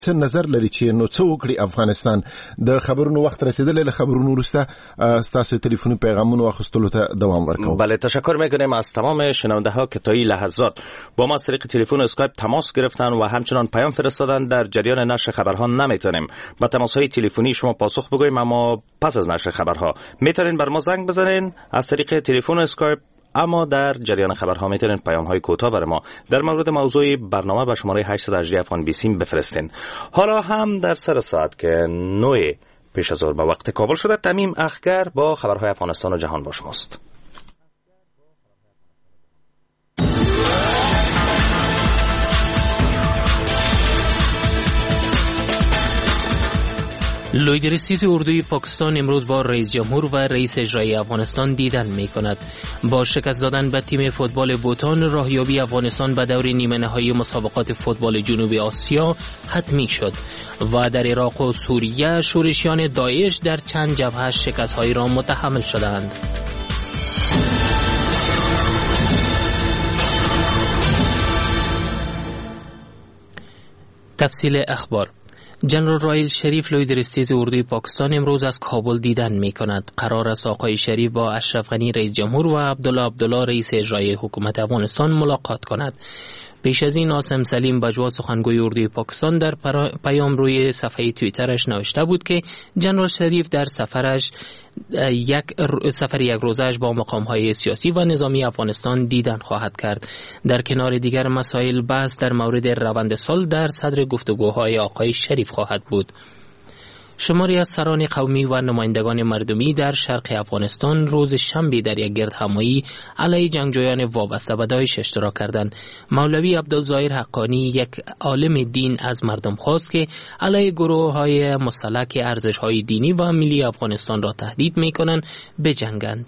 څه نظر لري چې نو څه وکړي افغانستان؟ د خبرونو وخت رسیدلی، له خبرونو وروسته ستاسو تلیفوني پیغامونو اخیستلو ته دوام ورکوم. بله، تشکر میکنیم از تمام شنونده ها که تا این لحظات با ما از طریق تلفن اسکایپ تماس گرفتن و همچنان پیام فرستادن. در جریان نشر خبرها نمیتونیم با تماس های تلفنی شما پاسخ بگوییم، اما پس از نشر خبرها میتونین بر ما زنگ بزنین از طریق تلفن اسکایپ، اما در جریان خبرها میتونین پیام های کوتاه برای ما در مورد موضوع برنامه به شماره 818 افغان 20 بفرستین. حالا هم در سر ساعت که 9 پیش از ظهر به وقت کابل شده، تمیم اخگر با خبرهای افغانستان و جهان با شماست. لویدرستیز اردوی پاکستان امروز با رئیس جمهور و رئیس اجرایی افغانستان دیدن می کند. با شکست دادن به تیم فوتبال بوتان، راهیابی افغانستان به دور نیمه نهایی مسابقات فوتبال جنوبی آسیا حتمی شد و در عراق و سوریه شورشیان داعش در چند جبهه شکست‌هایی را متحمل شدند. تفصیل اخبار. جنرال رایل شریف لویدرستیز اردوی پاکستان امروز از کابل دیدن می کند. قرار است آقای شریف با اشرف غنی رئیس جمهور و عبدالله رئیس اجرایی حکومت افغانستان ملاقات کند. پیش از این عاصم سلیم بجوا سخنگوی اردوی پاکستان در پیام روی صفحه توییترش نوشته بود که جنرال شریف در سفر یک روزه‌اش با مقام‌های سیاسی و نظامی افغانستان دیدن خواهد کرد. در کنار دیگر مسائل بحث در مورد روند صلح در صدر گفتگوهای آقای شریف خواهد بود. شماری از سران قومی و نمایندگان مردمی در شرق افغانستان روز شنبه در یک گردهمایی علیه جنگجویان وابسته به داعش اشتراک کردند. مولوی عبدالظاهر حقانی، یک عالم دین، از مردم خواست که علیه گروه‌های مسلح که ارزش‌های دینی و ملی افغانستان را تهدید می‌کنند بجنگند.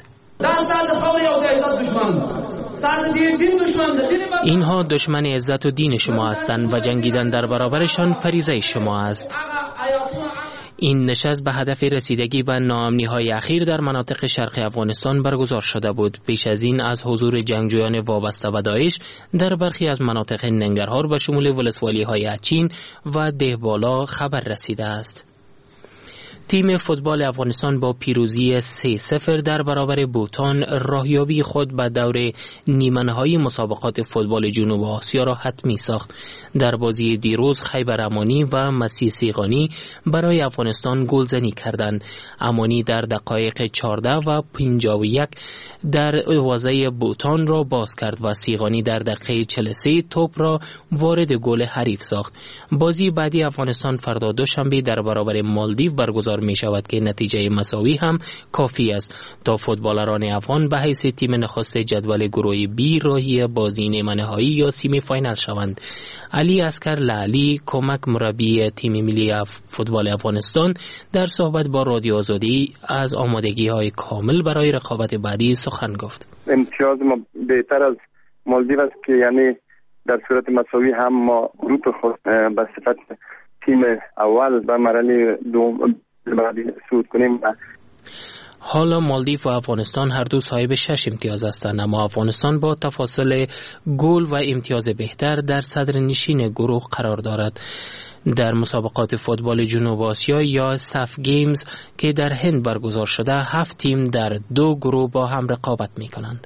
اینها دشمن عزت و دین شما هستند و جنگیدن در برابرشان فریضه شما است. این نشست به هدف رسیدگی به ناامنی‌های اخیر در مناطق شرق افغانستان برگزار شده بود. پیش از این از حضور جنگجویان وابسته به داعش در برخی از مناطق ننگرهار به شمول ولسوالی‌های اچین و دهبالا خبر رسیده است. تیم فوتبال افغانستان با پیروزی 3-0 در برابر بوتان راهیابی خود به دور نیمه‌نهایی مسابقات فوتبال جنوب آسیا را حتمی ساخت. در بازی دیروز خیبر امانی و مسیح سیغانی برای افغانستان گلزنی کردند. امانی در دقایق 14 و 51 در دروازه بوتان را باز کرد و سیغانی در دقیقه 43 توپ را وارد گل حریف ساخت. بازی بعدی افغانستان فردا دوشنبه در برابر مالدیو برگزار می شود که نتیجه مساوی هم کافی است تا فوتبالران افغان به حیث تیم نخست جدول گروه بی راهی بازی نیمه نهایی یا سیمی فاینال شوند. علی عسکر لالی، کمک مربی تیم ملی فوتبال افغانستان، در صحبت با رادیو آزادی از آمادگی‌های کامل برای رقابت بعدی سخن گفت. امتیاز ما بهتر از مالدیو است که یعنی در صورت مساوی هم ما گروپ خود به صفت تیم اول به مرحله دوم بعدی صعود کنیم. حالا مالدیو و افغانستان هر دو صاحب 6 امتیاز هستند، اما افغانستان با تفاضل گل و امتیاز بهتر در صدر نشین گروه قرار دارد. در مسابقات فوتبال جنوب آسیا یا ساف گیمز که در هند برگزار شده 7 تیم در 2 گروه با هم رقابت می کنند.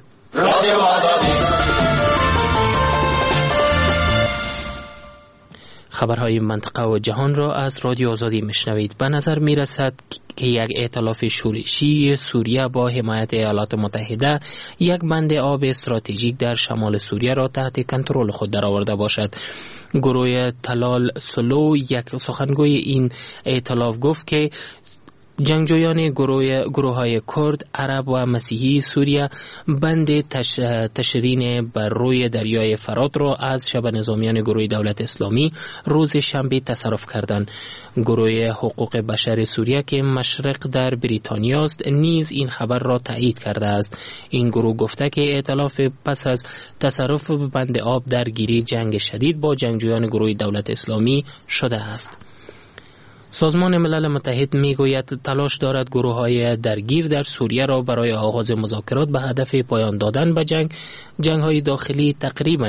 خبرهای منطقه و جهان را از رادیو آزادی میشنوید. به نظر می رسد که یک ائتلاف شورشی سوریه با حمایت ایالات متحده یک بند آب استراتژیک در شمال سوریه را تحت کنترل خود درآورده باشد. گروه تلال سلو، یک سخنگوی این ائتلاف، گفت که جنگجویان گروه‌های کرد، عرب و مسیحی سوریه بند تشرین بر روی دریای فرات را از شبه نظامیان گروه دولت اسلامی روز شنبه تصرف کردند. گروه حقوق بشر سوریه که مشرق در بریتانیا است نیز این خبر را تایید کرده است. این گروه گفته که ائتلاف پس از تصرف بند آب درگیری جنگ شدید با جنگجویان گروه دولت اسلامی شده است. سازمان ملل متحد میگوید تلاش دارد گروه‌های درگیر در سوریه را برای آغاز مذاکرات به هدف پایان دادن به جنگ‌های داخلی تقریباً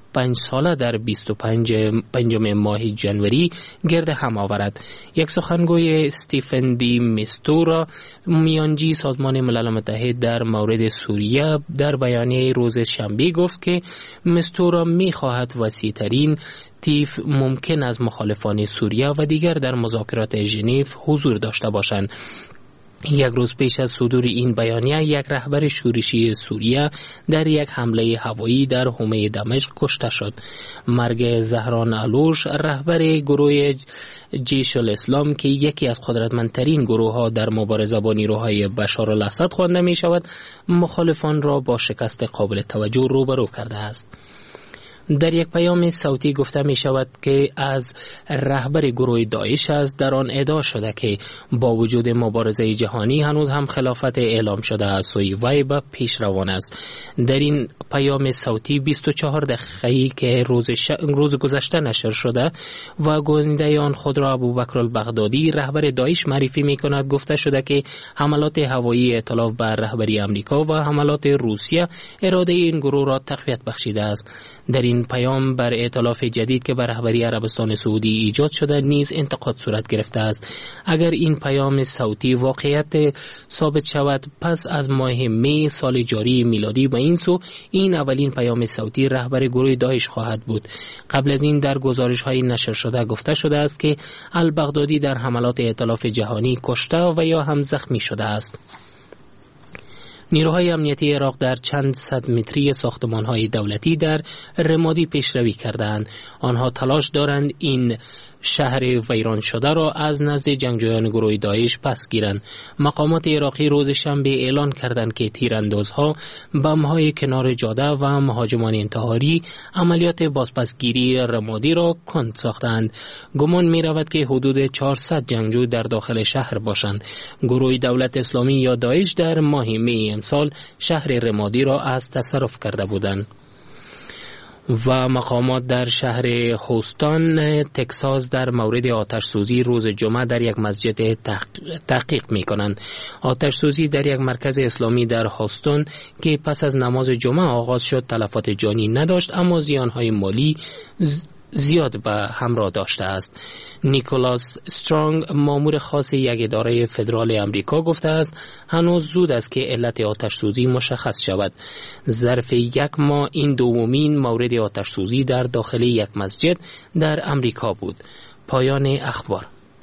5 ساله در 25 ماه جنوری گرد هم آورد. یک سخنگوی استیفن دی میستورا میانجی سازمان ملل متحد در مورد سوریه در بیانیه روز شنبه گفت که میستورا می‌خواهد وسیع‌ترین تیف ممکن از مخالفان سوریه و دیگر در مذاکرات ژنو حضور داشته باشند. یک روز پیش از صدور این بیانیه یک رهبر شورشی سوریه در یک حمله هوایی در حومه دمشق کشته شد. مرگ زهران علوش رهبر گروه جیش الاسلام که یکی از قدرتمندترین گروه ها در مبارزه با نیروهای بشار الاسد خوانده می شود مخالفان را با شکست قابل توجه روبرو کرده است. در یک پیام صوتی گفته می شود که از رهبر گروه داعش است در آن ادعا شده که با وجود مبارزه جهانی هنوز هم خلافت اعلام شده از سوی وی به پیش روان است. در این پیام صوتی 24 دقیقه‌ای که روز گذشته نشر شده و گوینده آن خود را ابوبکر البغدادی رهبر داعش معرفی می کند گفته شده که حملات هوایی ائتلاف بر رهبری امریکا و حملات روسیه اراده این گروه را تقویت بخشیده است. در این پیام بر ائتلاف جدید که بر رهبری عربستان سعودی ایجاد شده نیز انتقاد صورت گرفته است. اگر این پیام صوتی واقعیت ثابت شود پس از ماه می سال جاری میلادی به این سو این اولین پیام صوتی رهبر گروه داعش خواهد بود. قبل از این در گزارش‌های نشر شده گفته شده است که البغدادی در حملات ائتلاف جهانی کشته و یا هم زخمی شده است. نیروهای امنیتی عراق در چند صد متری ساختمان‌های دولتی در رمادی پیشروی کردند. آنها تلاش دارند این شهر ویران شده را از نزد جنگجویان گروه داعش پس گیرند. مقامات عراقی روز شنبه اعلان کردند که تیراندازها بم‌های کنار جاده و مهاجمان انتحاری عملیات بازپسگیری رمادی را کند ساختند. گمان می‌رود که حدود 400 جنگجو در داخل شهر باشند. گروه دولت اسلامی یا داعش در ماه می امسال شهر رمادی را از تصرف کرده بودند. و مقامات در شهر هوستون تکساس در مورد آتش سوزی روز جمعه در یک مسجد تحقیق می کنند. آتش سوزی در یک مرکز اسلامی در هوستون که پس از نماز جمعه آغاز شد تلفات جانی نداشت اما زیانهای مالی زیاد به همراه داشته است. نیکولاس استرانگ مامور خاص یک اداره فدرال امریکا گفته است هنوز زود است که علت آتش سوزی مشخص شود. ظرف یک ماه این دومین مورد آتش سوزی در داخل یک مسجد در امریکا بود. پایان اخبار.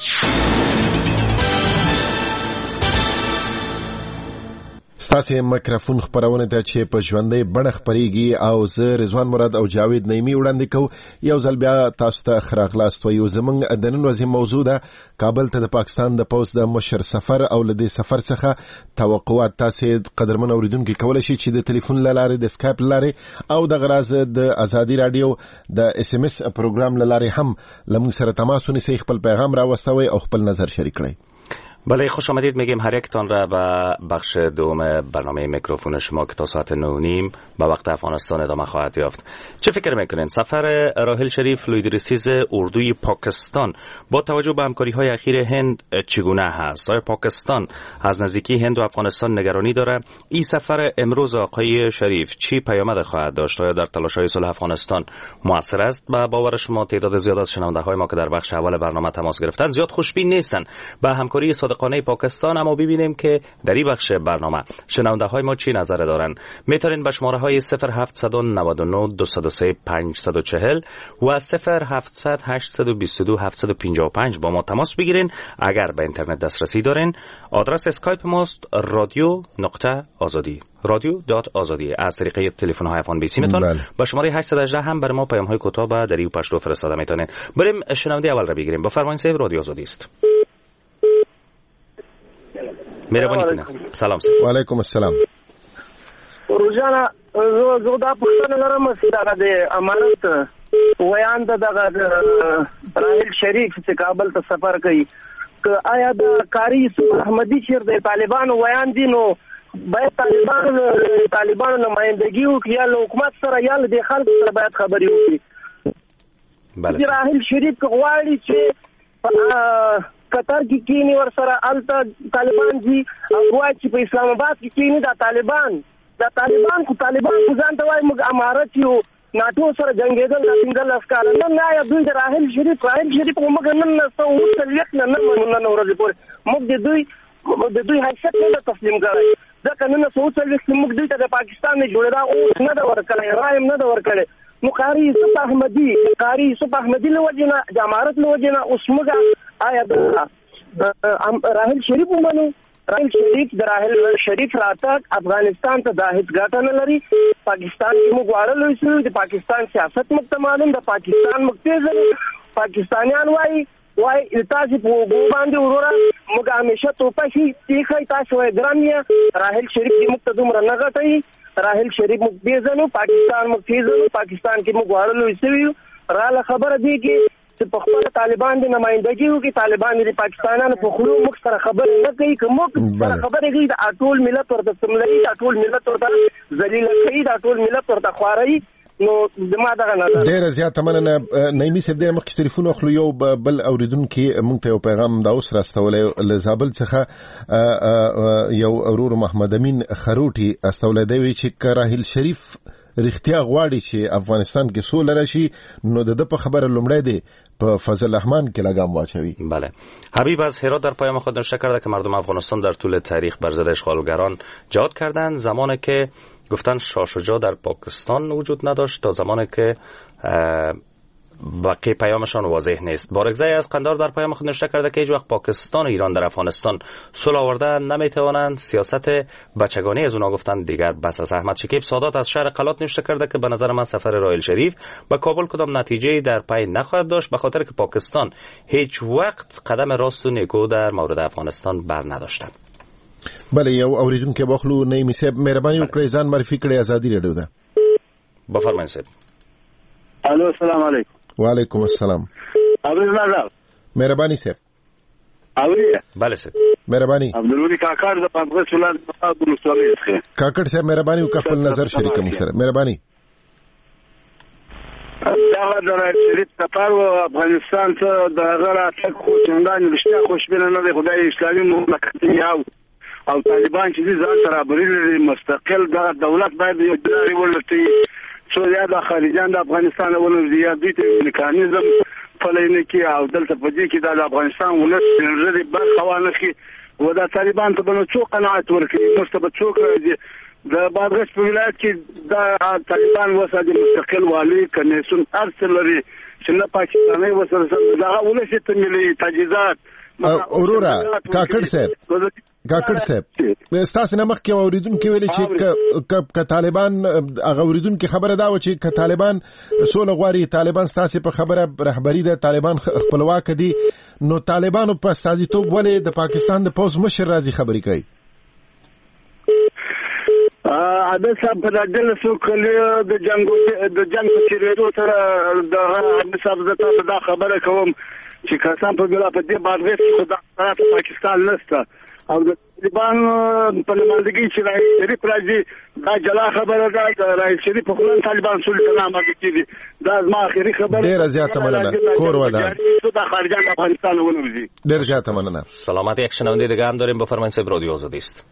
ستاسې میکروفون خبرونه ته چې په ژوندۍ بڼه خپریږي او زه رضوان مراد او جاوید نعیمي وړاندې کوو. یو ځل بیا تاسو ته ښه راغلاست وایو. زموږ د نن ورځې موضوع ده کابل ته د پاکستان د پوځ د مشر سفر او له دې سفر څخه توقعات. تاسې قدرمن اوریدونکي کولی شئ چې د ټلیفون له لارې د سکایپ له لارې او دغه راز د ازادي راډیو د اس ام اس پروګرام له لارې هم له موږ سره تماس ونیسئ، خپل پیغام راوستوئ او خپل نظر شریک کړئ. بله، خوش آمدید میگیم هر یکتان را به بخش دوم برنامه میکروفون شما که تا ساعت 9:30 به وقت افغانستان ادامه خواهد یافت. چه فکر میکنین سفر راحل شریف لویدرسیز اردوی پاکستان با توجه به همکاری‌های اخیر هند چگونه هست؟ آیا پاکستان از نزدیکی هند و افغانستان نگرانی داره؟ این سفر امروز آقای شریف چی پیامد خواهد داشت؟ آیا در تلاش‌های صلح افغانستان موثر است؟ به باور شما تعداد زیاد از شنونده‌های ما که در بخش اول برنامه تماس گرفتن زیاد خوشبین نیستن به همکاری صادقانه پاکستان، اما ببینیم که در این بخش برنامه شنونده های ما چی نظر دارن. میتونین به شماره های 0799 203 540 و 0700 822 755 با ما تماس بگیرین. اگر به اینترنت دسترسی دارین آدرس اسکایپ ماست radio.azadi radio.azadi. از طریق تلفن های iPhone 20 میتونن با شماره 818 هم برای ما پیام های کوتاه به دریو پشتو فرستاده میتونین. بریم شنونده اول را بگیریم. بفرمایید صاحب، رادیو آزادی است. مهربانی کنید. سلام سلام. و علیکم السلام. روزانه زه دا پوښتنه لرم چې دا د امارت ویان دغه راحل شریف چې کابل ته سفر کوي که آیا د کاری یوسف احمدی چې د طالبانو ویان دي نو باید طالبانو نمائندګي وکړي یا له حکومت سره یا له خلکو سره باید خبرې وکړي. بله. راحل شریف غواړي چې قطر کې کینی ور سره الته طالبان دي او غواړي چې په اسلام آباد کې کینی دا طالبان خو ځان ته وایي موږ امارت یو ناتو سره جنگیدل د څنګه لاسکار نن نه یا دوی د راحل شریف موږ نن نو څلويت نه نن ورځ پورې موږ د دوی حیثیت نه تسلیم کړی ځکه نن څو څلويت موږ دوی ته د پاکستان نه جوړه او نه دا ورکړی رایم نه دا ورکړی نو قاری یوسف احمدی له وجنه د امارت له وجنه اوس موږ آیا د راحل شریف ومنو د راحل شریف راتګ افغانستان ته د هیڅ ګټه نه لري پاکستان کې موږ غواړل چې د پاکستان سیاست موږ معلوم د پاکستان موږ پیژنو پاکستانیان وای تاسو په باندې وروره موږ همیشه توپخي تیخی تاسو وای ګرامیا راحل شریف دې موږ ته دومره نه غټي راحل شریف موږ پیژنو پاکستان موږ پیژنو پاکستان کې موږ غواړل چې راله خبره دی کې چې په خپل طالبان د نمائندګي وکړي طالبان د پاکستانانو په خلو موږ سره خبرې نه کوي که موږ سره خبرې کوي د ټول ملت ورته سملي د ټول ملت ورته ذلیل کوي د ټول ملت ورته خواري نو دما دغه نه ډېر زیات مننه نایمي صاحب د مخکې ټلیفون اخلو یو بل اوریدونکو مونږ ته یو پیغام دا اوس راستولې له زابل څخه یو اورور محمد امین خروټي استولې دی چې راحل شریف رښتیا غواړي چې افغانستان کې سوله راشي نو د په خبره لومړی دی په فضل الرحمن کې لگام واچوي. بله حبیب از هرات در پیام خود نوشته کرده که مردم افغانستان در طول تاریخ بر ضد اشغالگران جهاد کردند زمانی که گفتن شاه شجاع در پاکستان وجود نداشت تا زمانی که باقی پیامشان واضح نیست. بارگزای از قندار در پیام خود نوشته کرده که هیچ وقت پاکستان و ایران در افغانستان صلح آورده نمیتوانند سیاست بچگانه از اونها گفتند دیگر بس است. احمد شکیب سادات از شهر قلات نوشته کرده که به نظر من سفر راحل شریف به کابل کدام نتیجه در پی نخواهد داشت به خاطر که پاکستان هیچ وقت قدم راست و نیکو در مورد افغانستان بر نداشته. بله یو اوریدونکو بخلو نایمي صاحب مهرباني وکړئ ځان معرفي کړئ ازادي رادیو ده. بفرمایئ صاحب. الو السلام علیکم. وعلیکم السلام. عبدالله مهرباني صاحب. اوریه بله صاحب مهرباني. عبدالله کاکړ د پنځه سولان په بلوستوالي څخه کاکړ صاحب مهرباني وکړئ خپل نظر شریک مو سره مهرباني. دا د شریف سفر و افغانستان ته د غره تک خو څنګه نشته خوشبینه نه دی خدای اسلامي مملکت او طالبان چې ځان سره برابر مستقل د دولت باید یو ځای ولرتي سوریا د خارجان د افغانستان ولر زیاتې میکانیزم فلینه کې او دلته په دې کې د افغانستان ولر سره برخه وانه کې و د طالبان ته بنو څو قناعت ورکړي مستبد څو کړي د بادغیس په ولایت کې د طالبان وساده مستقل والی کنيسون ارسلري چې نه پاکستاني وسره دا ولې ته ملي تجهیزات اورورا کاکړ صاحب ستاسو نمخ کې اوریدونکو ویلي چې ک طالبان هغه اوریدونکو خبره دا و چې ک طالبان سول غواړي طالبان ستاسو په خبره رهبری د طالبان خپلواک دي نو طالبانو په استازیتوب ولې د پاکستان د پوز مشر راځي خبري کوي عادت صاحب په دغه څو کلیو د جنگ چیرېدو سره د عادت صاحب زته دا خبره کوم چې کسان په بلا په دې باندې چې د پاکستان نشته او د طالبان په نمائندګۍ چې راځي شریف راځي دا جلا خبره ده راځي شریف په خلان طالبان سولې نه مګ کیږي دا زما اخیری خبره ډیر زیاته مننه کور ودا د خارجان افغانستان ونوزي ډیر زیاته مننه سلامتی یک شنونده دیگه هم داریم بفرمایید صاحب رادیو آزادی است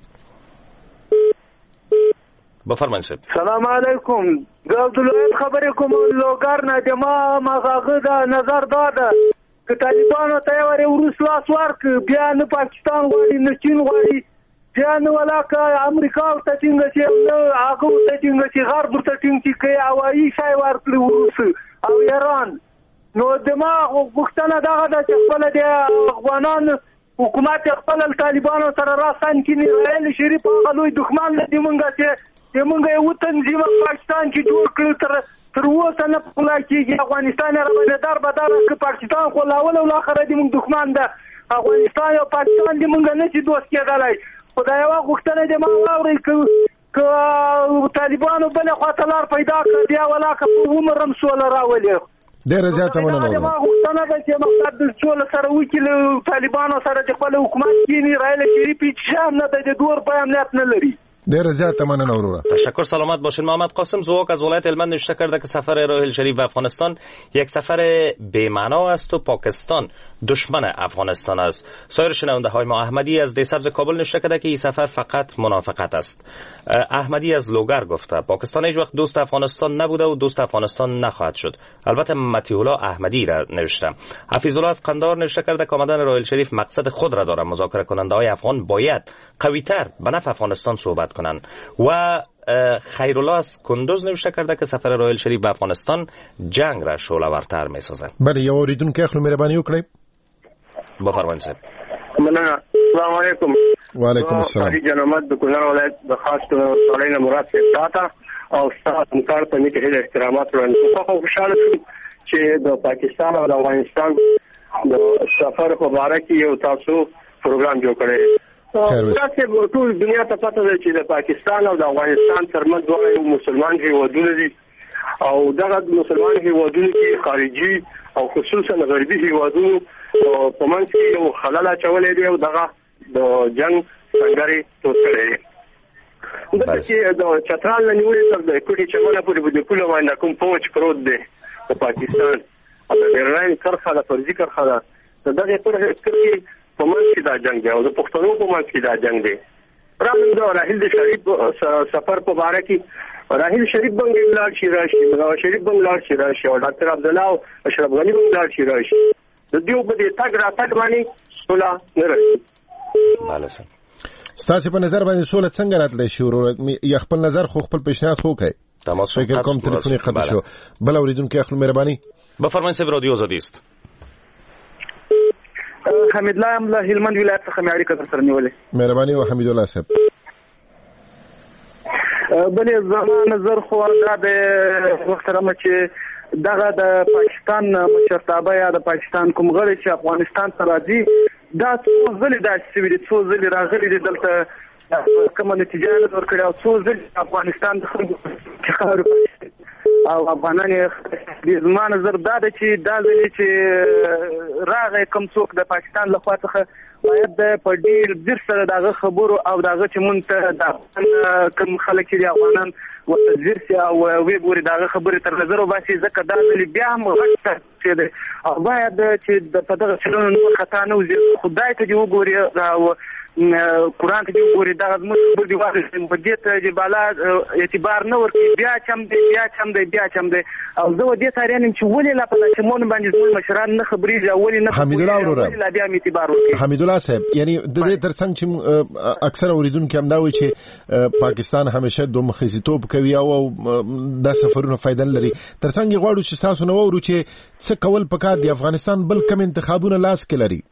بفرمایید صاحب سلام علیکم د عبدالله خبرې کوم لوګر نه د ما مغاغه د نظر داده که طالبانو ته ورې ورس لاس ورک بیا نه پاکستان غواړي نه چین غواړي بیا نه ولاکه امریکا ته څنګه چې نو هغه ته څنګه چې غرب ته څنګه چې هوایي شای ورکړي ورس او ایران نو دما غوښتنه دغه د خپل د افغانان حکومت خپل طالبانو سره راستان کینی راځي شریف هغه لوی دښمن دی مونږه چې موږ یو تنظیم پاکستان کې جوړ کړ تر اوسه نه پولا کېږي افغانستان راوړل در بدر چې پاکستان خو لاول او اخر دې موږ دښمن ده افغانستان او پاکستان دې موږ نه چې دوست کېدلای خدای یو غوښتنه دې ما واوري ک طالبانو بل خاطر پیدا کړ دی ولاکه په عمرم سول راولي ډیر زیاته مننه ما غوښتنه ده چې مقصد د سول سره وکیل طالبانو سره د خپل حکومت کې نه راځي شریف چې نه د دور په امنیت نه لري ډیر زیات مننه وروره. تشکر، سلامت باشین. محمد قاسم زواک از ولایت هلمند نوشته کرده که سفر راحیل شریف به افغانستان یک سفر بی‌معنا است و پاکستان دشمن افغانستان است. سایر شنونده های ما احمدی از دیسبز کابل نوشته کرده که این سفر فقط منافقت است. احمدی از لوگر گفته پاکستان هیچ وقت دوست افغانستان نبوده و دوست افغانستان نخواهد شد. البته مطیع الله احمدی را نوشته. حفیظ الله از قندهار نوشته کرده که آمدن راحیل شریف مقصد خود را دارد. مذاکره کننده های افغان باید قوی‌تر به نفع افغانستان صحبت کنند. و خیرالله از کندوز نوشته کرده که سفر راحیل شریف به افغانستان جنگ را شعله‌ورتر می‌سازد. بله، یو اوریدونکو خپل مهرباني وکړئ. بفرمایئ صاحب. مننه. السلام علیکم. وعلیکم السلام. حاجی جنامت د کونړ ولایت د خاص سړی مراد صاحب او ستاسو همکار په نیکه هیله احترامات وړاندې کوم. خوشاله شوم چې د پاکستان او د افغانستان د سفر په اړه کې یو تاسو پروګرام جوړ کړی. تاسو ټول دنیا ته پته ده چې د پاکستان او د افغانستان ترمنځ دوه مسلمان هیوادونه دي او دغه مسلمان هیوادونو کې خارجي او خصوصا غربي هیوادونو په منځ کې یو خلل اچولې دی او دغه د جنگ څنګه توسړي دي. دا چې د چترال نه نیولې تر د کوټي چمنه پورې د کولو باندې کوم پوج پروت دی په پاکستان او د ایران کرخه د فرضي کرخه ده دغه پر کې په منځ کې دا جنگ دی او د پښتنو په منځ کې دا جنگ دی. راځم دا راحیل شریف سفر په اړه کې راحیل شریف باندې لاړ شي راشي، نواز شریف باندې لاړ شي راشي او ډاکټر عبد الله او اشرف غنی باندې لاړ شي راشي. د دې په دې تګ را تګ باندې سولا نه راځي. بله سر. ستاسو په نظر باندې سوله څنګه راتلی شي ورور؟ یا خپل نظر خو خپل پیشنهاد وکړئ. تماس فکر کوم تلیفوني قطع شو. بل اوریدونکو خپل مهرباني. بفرمایئ صاحب، رادیو آزادی است. حمید الله ام له هلمند ولایت څخه مې اړیکه سره نیولې. مهرباني او حمید الله صاحب. بلې زما نظر خو دا د محترمه چې دغه د پاکستان مشرتابه یا د پاکستان کوم غړي چې افغانستان ته راځي دا څو ځلې داسې شوي دي، څو ځلې راغلي دي دلته کومه نتیجه نه ورکړې او څو ځلې افغانستان د خلکو خبرې او افغانان یې زما نظر دا ده چې دا ځلې چې راغی کوم څوک د پاکستان لخوا څخه باید په ډېر ځیر سره دغه خبرو او دغه چې مونږ ته د کوم خلک چې افغانان ورته ځیر شي او ویې ګوري دغه خبرې تر نظر وباسي، ځکه دا ځلې بیا هم غټ شی دی او باید چې په دغه چلونو نور خطا نه وځي. خدای ته دې وګوري او قرآن ته دې وګوري دغه زموږ خبرې دې واخلي په دې ته چې بالا اعتبار نه ورکوي، بیا چم دی بیا چم دی بیا چم دی او زه ودې تاریان چې ولې لا په چمون باندې زموږ مشران نه خبرېږي او ولې نه حمید الله وروره لا بیا هم اعتبار ورکوي. حمید الله صاحب، یعنی د دې ترڅنګ چې اکثر اوریدونکو هم دا وایي چې پاکستان همیشه دوه مخزیتوب کوي او د سفرونو فائدہ لري، ترڅنګ غواړو چې تاسو نو ورو چې څه کول پکار دی افغانستان بل کوم انتخابونه لاس کې لري؟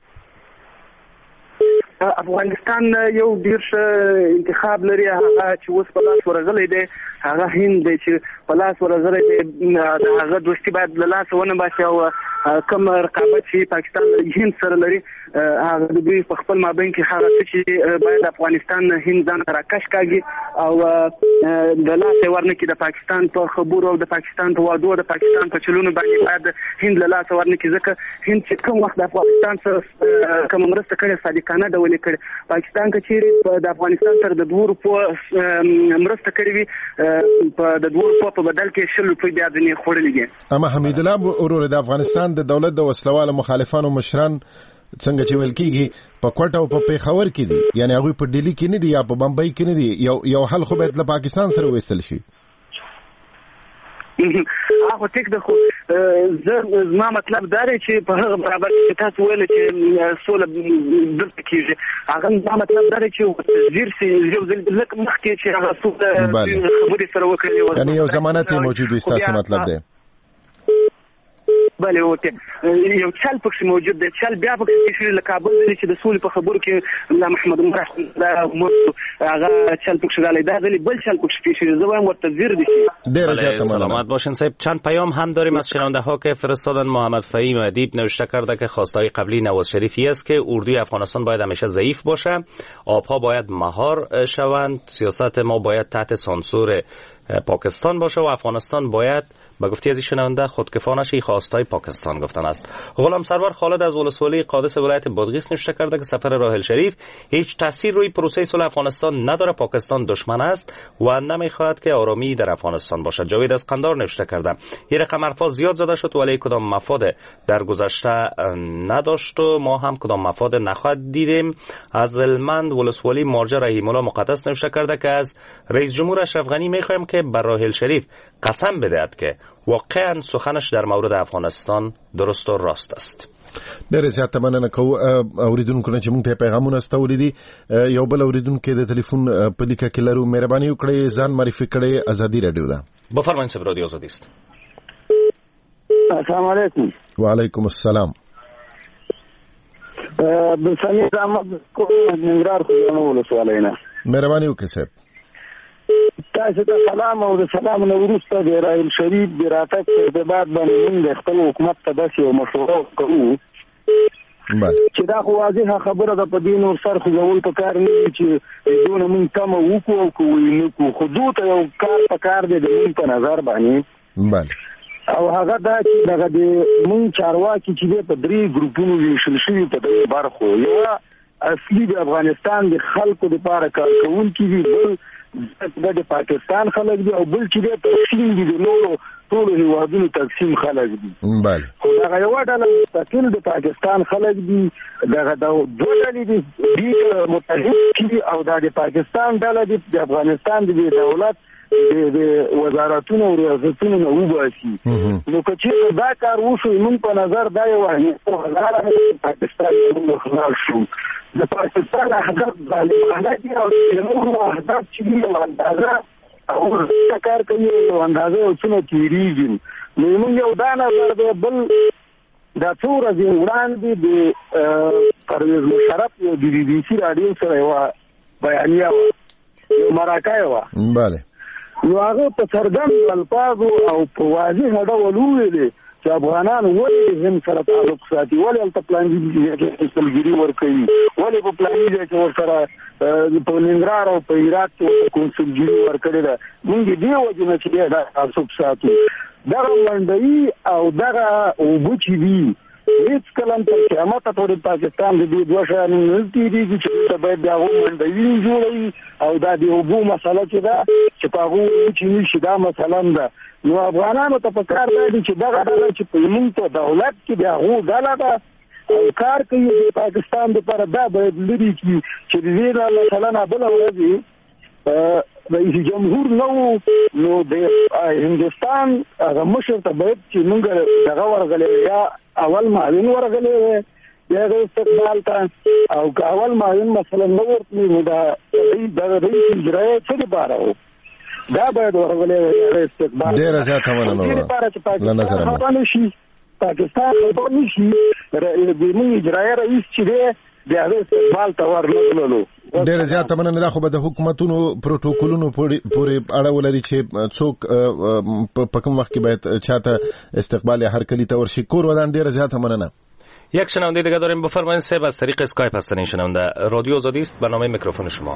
افغانستان یو ډیر انتخاب لري، هغه چې اوس په لاس ورغلی دی هغه هند دی چې په لاس ورغلی دی، هغه دوستي باید له لاسه ونه باسي او کوم رقابت چې پاکستان هند سره لري هغه د دوی په خپل مابین کې هغه څه چې باید افغانستان هند ځان راکش کاږي او د لاسه ورنکي د پاکستان په خبرو او د پاکستان په وعدو د پاکستان په چلونو باندې باید هند له لاسه ورنکي، ځکه هند چې کوم وخت د افغانستان سره کوم مرسته کړې صادقانه ډول کړي، پاکستان کچېرې د افغانستان سره د 2 روپو مرسته کړې وي په د 2 روپو په بدل کې 100 روپۍ بیا ځنې خوړلې دي. اما حمید الله ورور د افغانستان د دولت د وسلوالو مخالفانو مشران څنګه چې ویل کېږي په کوټه او په پیښور کې دي، یعنی هغه په ډیلی کې نه دي یا په بمبئی کې نه دي، یو حل خو باید له پاکستان سره وستل شي. هغه ټیک ده، خو زما مطلب دا دی چې په هغه برابر چې تاسو ویل چې سوله دلته کېږي، هغه زما مطلب دا دی چې زیر سي یو ځل لکه مخکې چې هغه سوله خبرې سره وکړي، یعنی یو ضمانت موجود وي. تاسو مطلب دی بله اوکې یو چل پکې موجود دی، چل بیا پکې چې له کابل دی چې د سولې په خبرو کې الله محمد عمر هغه چل پکې غالي دا ځلې بل چل پکې چې زه وایم ورته زیر دي. ډېر زیات سلامت باشین صاحب. چند پیام هم داریم از شنونده ها که فرستادن. محمد فهیم ادیب نوشته کرده که خواستای قبلی نواز شریفی است که اردوی افغانستان باید همیشه ضعیف باشه، آبها باید مهار شوند، سیاست ما باید تحت سانسور پاکستان باشه و افغانستان باید به گفته از شنونده خودکفانش خواستای پاکستان گفتن است. غلام سرور خالد از ولسوالی قادس ولایت بادغیس نوشته کرده که سفر راحل شریف هیچ تاثیر روی پروسه صلح افغانستان نداره. پاکستان دشمن است و نمیخواهد که آرامی در افغانستان باشد. جاوید از قندار نوشته کرده این رقم حرفا زیاد زده شد ولی کدام مفاد در گذشته نداشت و ما هم کدام مفاد نخواهد دیدیم. از هلمند ولسوالی مارجه رحیم الله مقدس نوشته کرده که از رئیس جمهور اشرف غنی میخوایم که بر راحل شریف قسم بدهد که واقعا سخنش در مورد افغانستان درست و راست است. ډېر زیات مننه کوو اوریدونکو چې موږ ته پیغامونه استولې دي. یو بل اوریدونکو د ټلیفون په لیکه کې لرو، مهرباني وکړئ ځان معرفي کړئ. ازادي رادیو ده. بفرمایئ صاحب، رادیو آزادی است. السلام علیکم. وعلیکم السلام. بسنی زحمت کو ننګرهار خو نه ولسوالۍ نه. مهرباني وکړئ صاحب. تاسو ته سلام او د سلام نو وروسته د راحل شریف د راتګ په ارتباط باندې موږ خپل حکومت ته داسې یو مشوره کوو چې دا خو واضحه خبره ده. په دې نور سر خوځول په کار نه دي چې دونه موږ تمه وکړو او کوو نه کوو. خو دوی ته یو کار په کار دی د موږ په نظر باندې، او هغه دا چې دغه د موږ چارواکي چې دی په 3 ګروپونو ویشل شوي په 3 برخو. یو اصلي د افغانستان د خلکو لپاره کار کوونکي دي، بل د پاکستان خلک دي، او بل چې د تقسیم دي د نورو ټولو هیوادونو تقسیم خلک دي. خو دغه یو ډله مستقل د پاکستان خلک دي، دغه دوه ډلې دي متحد کړي، او د پاکستان ډله دي د افغانستان د دولت د وزارتونو او ریاستونو نه وباسي. نو که چېرته دا کار وشو موږ په نظر دا یو پاکستان موږ خلاص شو. د پاکستان اهداف ظالمانه دي او د نورو اهداف چې دي یو اندازه او کار کوي یو اندازه او څونه تېرېږي. نو موږ یو دا نظر دی. بل دا څو ورځې وړاندې د پرویز مشرف یو د بي بي سي راډیو سره یوه بیانیه وه، یو مرکه وه. نو هغه په څرګند الفاظو او په واضح ډول وویلې چې افغانان ولې د هند سره تعلق ساتي، ولې هلته پلاني ځای کې کنسلګري ورکوي، ولې په پلاني ځای کې ورسره په ننګرهار او په هرات کې ورته کنسلګري ورکړې ده. موږ دې وجې نه چې دی دا تعصب ساتو. دغه منډوي او دغه اوبه چې دي هیڅ کله تر قیامته پورې پاکستان د دې دوه شیانو نه تېرېږي چې دلته باید د هغو منډوي جوړوي، او دا د اوبو مسله چې ده چې په هغو اوبو چې نه شي دا مسله ده. نو افغانانو ته په کار دا دی چې دغه ډله چې په زموږ په دولت کې د هغو ډله ده او کار کوي د پاکستان دپاره، دا باید لرې کړي چې د دې نه مثلا بله ورځ رئیس جمهور نه و نو د هندوستان هغه مشر ته باید چې موږ دغه ورغلی یا اول معاون ورغلی یا د استقبال ته، او که اول معاون مثلا نه ورتلی نو دغه رئیس اجرایه څه دپاره و دا باید ورغلی استقبال. ډېره زیاته مننه لپاره چې پاکستان خفه نه شي، پاکستان خفه نه شي، زموږ اجرایه رئیس چې دی د هغه استقبال ته ورنغللو. ډېره زیاته مننه. دا خو به د حکومتونو پروتوکولونو پورې اړه ولري چې څوک په کوم وخت کې باید چاته استقبال هرکلي ته ورشي. کور ودان ډېره زیاته مننه. یک شنونده دیگه داریم. بفرمایید صاحب، از طریق اسکایپ هستن این شنونده. رادیو آزادی است، برنامه میکروفون شما.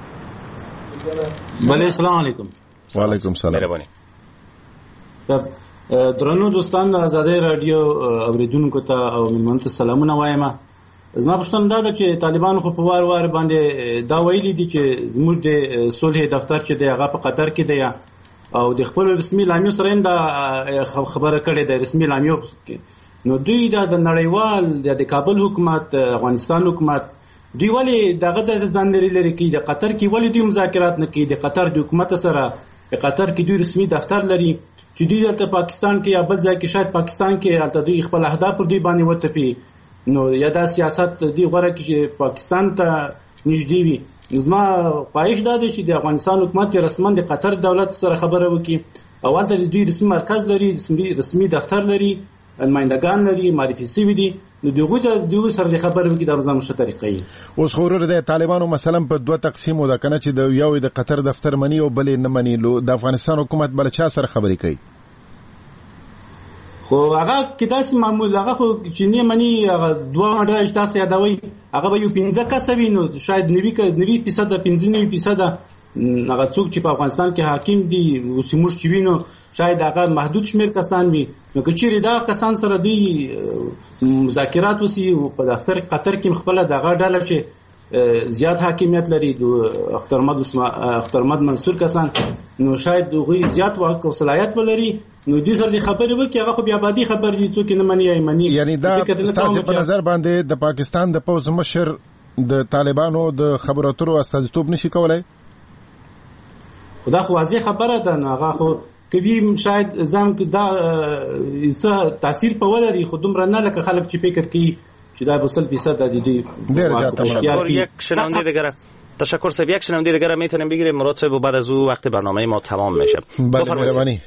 بله، السلام علیکم. و علیکم السلام. مهرباني. صاحب درنو دوستان د آزادۍ رادیو اوریدونکو ته او ملمنو ته سلامونه وایم. زما پوښتنه دا ده چې طالبانو خو په وار باندې دا ویلي دي چې زموږ د صلح دفتر چې دی هغه په قطر کې دی او د خپل رسمي لامیو سره هم دا خبره کړې ده رسمي لامیو کې. نو دوی دا د نړیوال د کابل حکومت افغانستان حکومت دوی ولې دغه ځای ځان لري کوي د قطر کې ولې دوی مذاکرات نه کوي د قطر د حکومت سره؟ په قطر کې دوی رسمي دفتر لري چې دوی دلته پاکستان کې یا بل ځای کې شاید پاکستان کې هلته دوی خپل اهداف پر دوی باندې وتپي. نو یا دا سیاست دی غوړه کې چې پاکستان ته نږدې وي. نو زما خواهش دا دی چې د افغانستان حکومت رسما د قطر دولت سره خبره وکړي او هلته دوی رسمي مرکز لري، رسمي دفتر لري، نمایندګان لري، معرفي سوي دي. نو دغه سره خبره وکړي د ځانو ښه طریقې. اوس خو ورور د طالبانو مثلا په دوه تقسیم ده کنه چې د یو د قطر دفتر منی او بل نه منی. د افغانستان حکومت بل چا سره خبرې کوي؟ خو هغه کې داسې معمول هغه خو چې نه مني هغه دوه ډول تاسو یادوي هغه به یو 15 کس وي. نو شاید 90% 95% هغه څوک چې په افغانستان کې حاکم دي وسیموش چې وینو شاید هغه محدود شمیر کسان وي نو که چیرې دا کسان سره دوی مذاکرات وسی په دفتر قطر کې خپل دغه ډله چې زیات حاکمیت لري د اخترمد منصور کسان نو شاید دوی زیات واک او صلاحیت ولري نو دې سره خبرې وکړي هغه خو بیا بادي خبر دي څوک نه مني ایمني یعنی دا تاسو په نظر باندې د پاکستان د پوز مشر د طالبانو د خبرو اترو استازیتوب نشي کولای خدا خو واضح خبره ده نو هغه خو کوي شاید ځم کې دا څه تاثیر په ولري خو دومره نه لکه خلک چې فکر کوي چې دا 100% د دې ډېر زیات یک شنونده دیگر تشکر سب یک شنونده دیگر میتونیم بگیریم مراد صاحب و بعد از او وقت برنامه ما تمام میشه. بله مهربانی.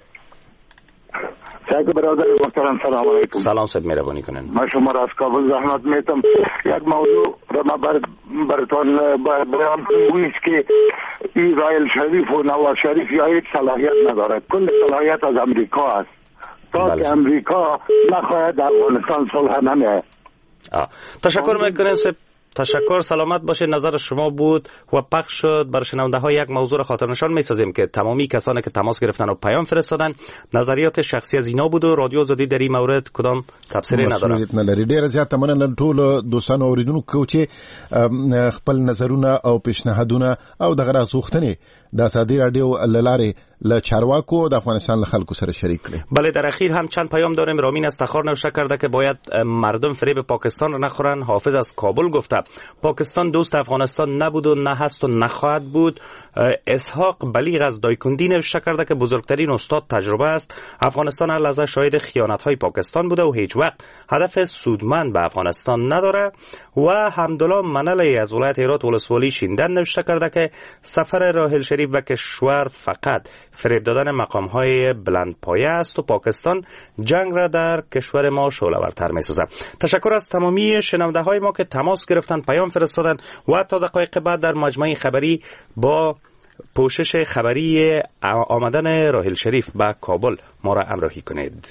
سعید برادر محترم سلام علیکم. سلام صاحب مهربانی کنین. من شما را از کابل زحمت میتم یک موضوع را ما براتون بیان کنم که اسرائیل شریف و نواز شریف یا هیچ صلاحیت ندارد. کل صلاحیت از امریکا است. تا که امریکا نخواهد در افغانستان صلح نمیه. تشکر میکنیم صاحب. تشکر سلامت باشه. نظر شما بود و پخش شد. بر شنونده ها یک موضوع خاطر نشان میسازیم که تمامی کسانی که تماس گرفتن و پیام فرستادن نظریات شخصی از اینا بود و رادیو آزادی در این مورد کدام تفسیری نداره. مسئولیت ډیر زیات مننه ټول دوستانو اوریدونکو چې خپل نظرونه او پیشنهادونه او دغه راځوختنې د ازادي رادیو لاره ل چارواکو د افغانستان خلکو سره شریک کړي. بله در اخیر هم چند پیام داریم. رامین استخار نوشته کرده که باید مردم فریب پاکستان را نخورن. حافظ از کابل گفته پاکستان دوست افغانستان نبود و نه هست و نخواهد بود. اسحاق بلیغ از دایکندی نوشته کرده که بزرگترین استاد تجربه است. افغانستان هر لحظه شاهد خیانت‌های پاکستان بوده و هیچ وقت هدف سودمند به افغانستان نداره. و حمدالله منلی از ولایت هرات ولسوالی شیندن نوشته کرده که سفر راحل شریف و کشور فقط فریب دادن مقام‌های بلند پایه است و پاکستان جنگ را در کشور ما شعله‌ورتر می‌سازد. تشکر از تمامی شنونده‌های ما که تماس گرفتن، پیام فرستادن و تا دقایق بعد در مجمع خبری با پوشش خبری آمدن راحل شریف به کابل ما را همراهی کنید.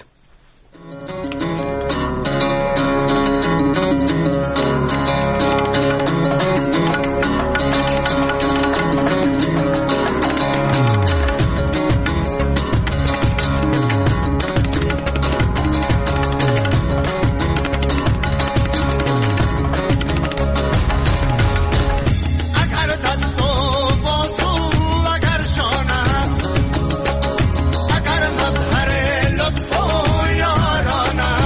اگر مظهر لطف و یارانه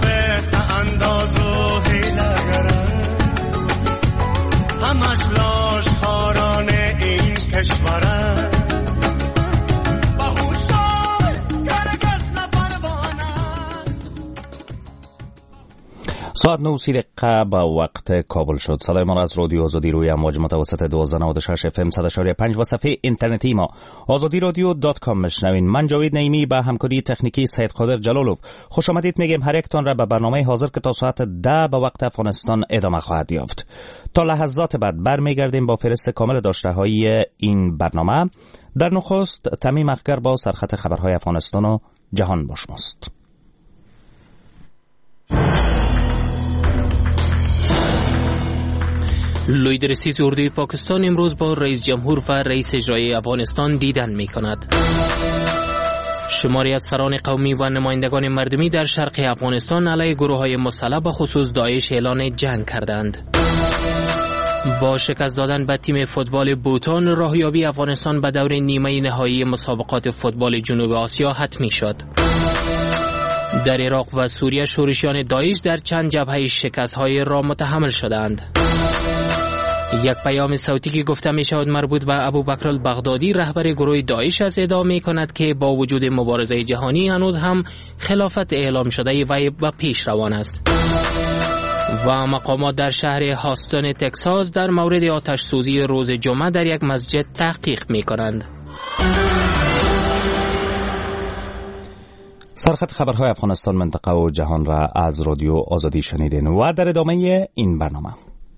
انداز و حیلگرم، همش لاش خاران این کشورم. ساعت 9 با وقت کابل شد. صدای ما از رادیو آزادی روی امواج متوسط 1296 FM 100.5 و صفحه اینترنتی ما azadiradyo.com میشنوین. من جاوید نعیمی با همکاری تکنیکی سید قادر جلالوف خوش آمدید میگیم هر یکتان را به برنامه حاضر که تا ساعت 10 به وقت افغانستان ادامه خواهد یافت. تا لحظات بعد برمیگردیم با فهرست کامل داشته‌های این برنامه. در نخست تمیم اخگر با سرخط خبرهای افغانستان و جهان با شماست. لوی درستیز اردوی پاکستان امروز با رئیس جمهور و رئیس اجرایی افغانستان دیدن می کند. شماری از سران قومی و نمایندگان مردمی در شرق افغانستان علیه گروه‌های مسلح به خصوص داعش اعلان جنگ کردند. با شکست دادن به تیم فوتبال بوتان، راهیابی افغانستان به دور نیمه نهایی مسابقات فوتبال جنوب آسیا حتمی شد. در عراق و سوریه شورشیان داعش در چند جبهه شکست‌های را متحمل شدند. یک پیام صوتی که گفته می شود مربوط به ابوبکر البغدادی رهبر گروه داعش است ادعا می کند که با وجود مبارزه جهانی هنوز هم خلافت اعلام شده وی به پیش روان است. و مقامات در شهر هاستون تکساس در مورد آتش سوزی روز جمعه در یک مسجد تحقیق می کنند. سرخط خبرهای افغانستان، منطقه و جهان را از رادیو آزادی شنیدین و در ادامه این برنامه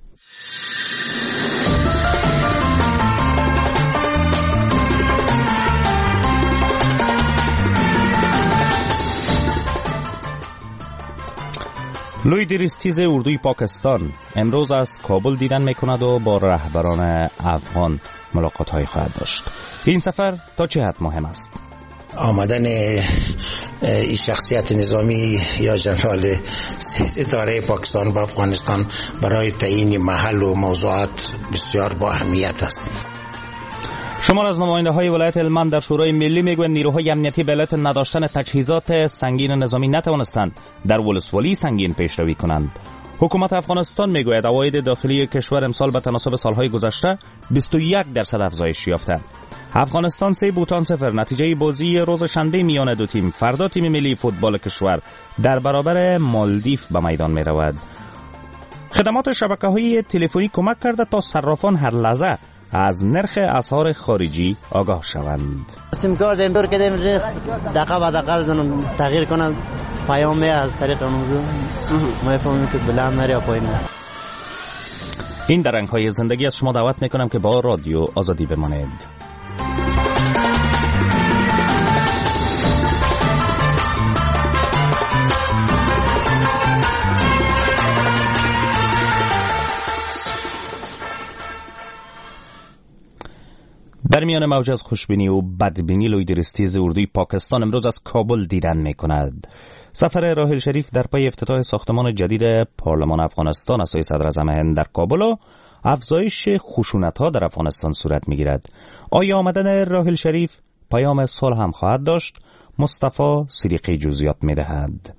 لوی درستیز اردوی پاکستان امروز از کابل دیدن میکند و با رهبران افغان ملاقات های خواهد داشت. این سفر تا چه حد مهم است؟ آمدن این شخصیت نظامی یا جنرال ستاره پاکستان به افغانستان برای تعیین محل و موضوعات بسیار با اهمیت است. شمار از نماینده های ولایت هلمند در شورای ملی میگویند نیروهای امنیتی به علت نداشتن تجهیزات سنگین نظامی نتوانستند در ولسوالی سنگین پیشروی کنند. حکومت افغانستان میگوید عواید داخلی کشور امسال به تناسب سالهای گذشته 21% افزایش یافته. افغانستان 3 بوتان 0 نتیجه بازی روز شنبه میان دو تیم. فردا تیم ملی فوتبال کشور در برابر مالدیو به میدان می رود. خدمات شبکه‌های تلفنی کمک کرده تا صرافان هر لحظه از نرخ اسعار خارجی آگاه شوند. سیم کارت اینطور کردیم دقیقه به دقیقه تغییر کنند پیام از طریق موضوع ما فهمیم که بلند نره یا پایین نره. این در رنگ‌های زندگی از شما دعوت میکنم که با رادیو آزادی بمانید. در میان موج از خوشبینی و بدبینی لوی درستیز اردوی پاکستان امروز از کابل دیدن می کند. سفر راحل شریف در پی افتتاح ساختمان جدید پارلمان افغانستان از سوی صدر اعظم هند در کابل و افزایش خشونت‌ها در افغانستان صورت می گیرد. آیا آمدن راحل شریف پیام صلح هم خواهد داشت؟ مصطفی صدیقی جزئیات می دهد.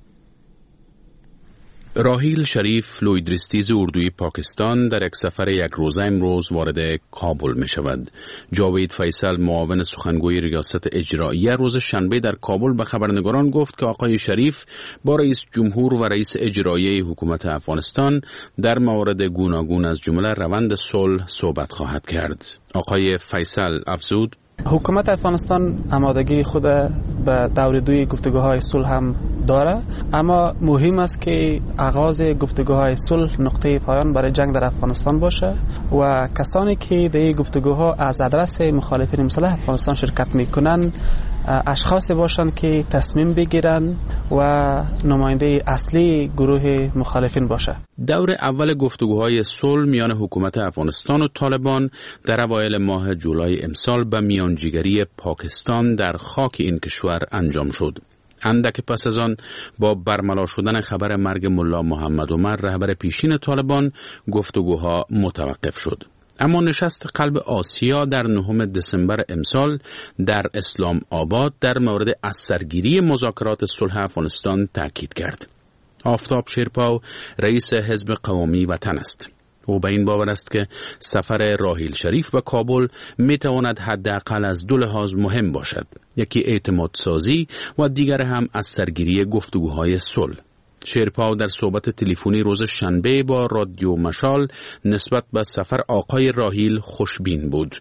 راحیل شریف لوی درستیز اردوی پاکستان در یک سفر یک روزه امروز وارد کابل می شود. جاوید فیصل معاون سخنگوی ریاست اجرایی روز شنبه در کابل به خبرنگاران گفت که آقای شریف با رئیس جمهور و رئیس اجرایی حکومت افغانستان در موارد گوناگون از جمله روند صلح صحبت خواهد کرد. آقای فیصل افزود: حکومت افغانستان آمادگی خود به دور دوی گفتگوهای صلح هم داره، اما مهم است که آغاز گفتگوهای صلح نقطه پایان برای جنگ در افغانستان باشه و کسانی که در این گفتگوها از ادرس مخالفین مسلح افغانستان شرکت میکنن اشخاص باشند که تصمیم بگیرن و نماینده اصلی گروه مخالفین باشه. دور اول گفتگوهای صلح میان حکومت افغانستان و طالبان در اوایل ماه جولای امسال به میانجیگری پاکستان در خاک این کشور انجام شد. اندک پس از آن با برملا شدن خبر مرگ ملا محمد عمر رهبر پیشین طالبان گفتگوها متوقف شد. اما نشست قلب آسیا در 9 دسامبر امسال در اسلام آباد در مورد از سرگیری مذاکرات صلح افغانستان تاکید کرد. آفتاب شیرپاو رئیس حزب قوامی وطن است. او به این باور است که سفر راحیل شریف به کابل می تواند حداقل از دو لحاظ مهم باشد. یکی اعتماد سازی و دیگر هم از سرگیری گفتگوهای صلح. شیرپاو در صحبت تلفنی روز شنبه با رادیو مشال نسبت به سفر آقای راحیل خوشبین بود.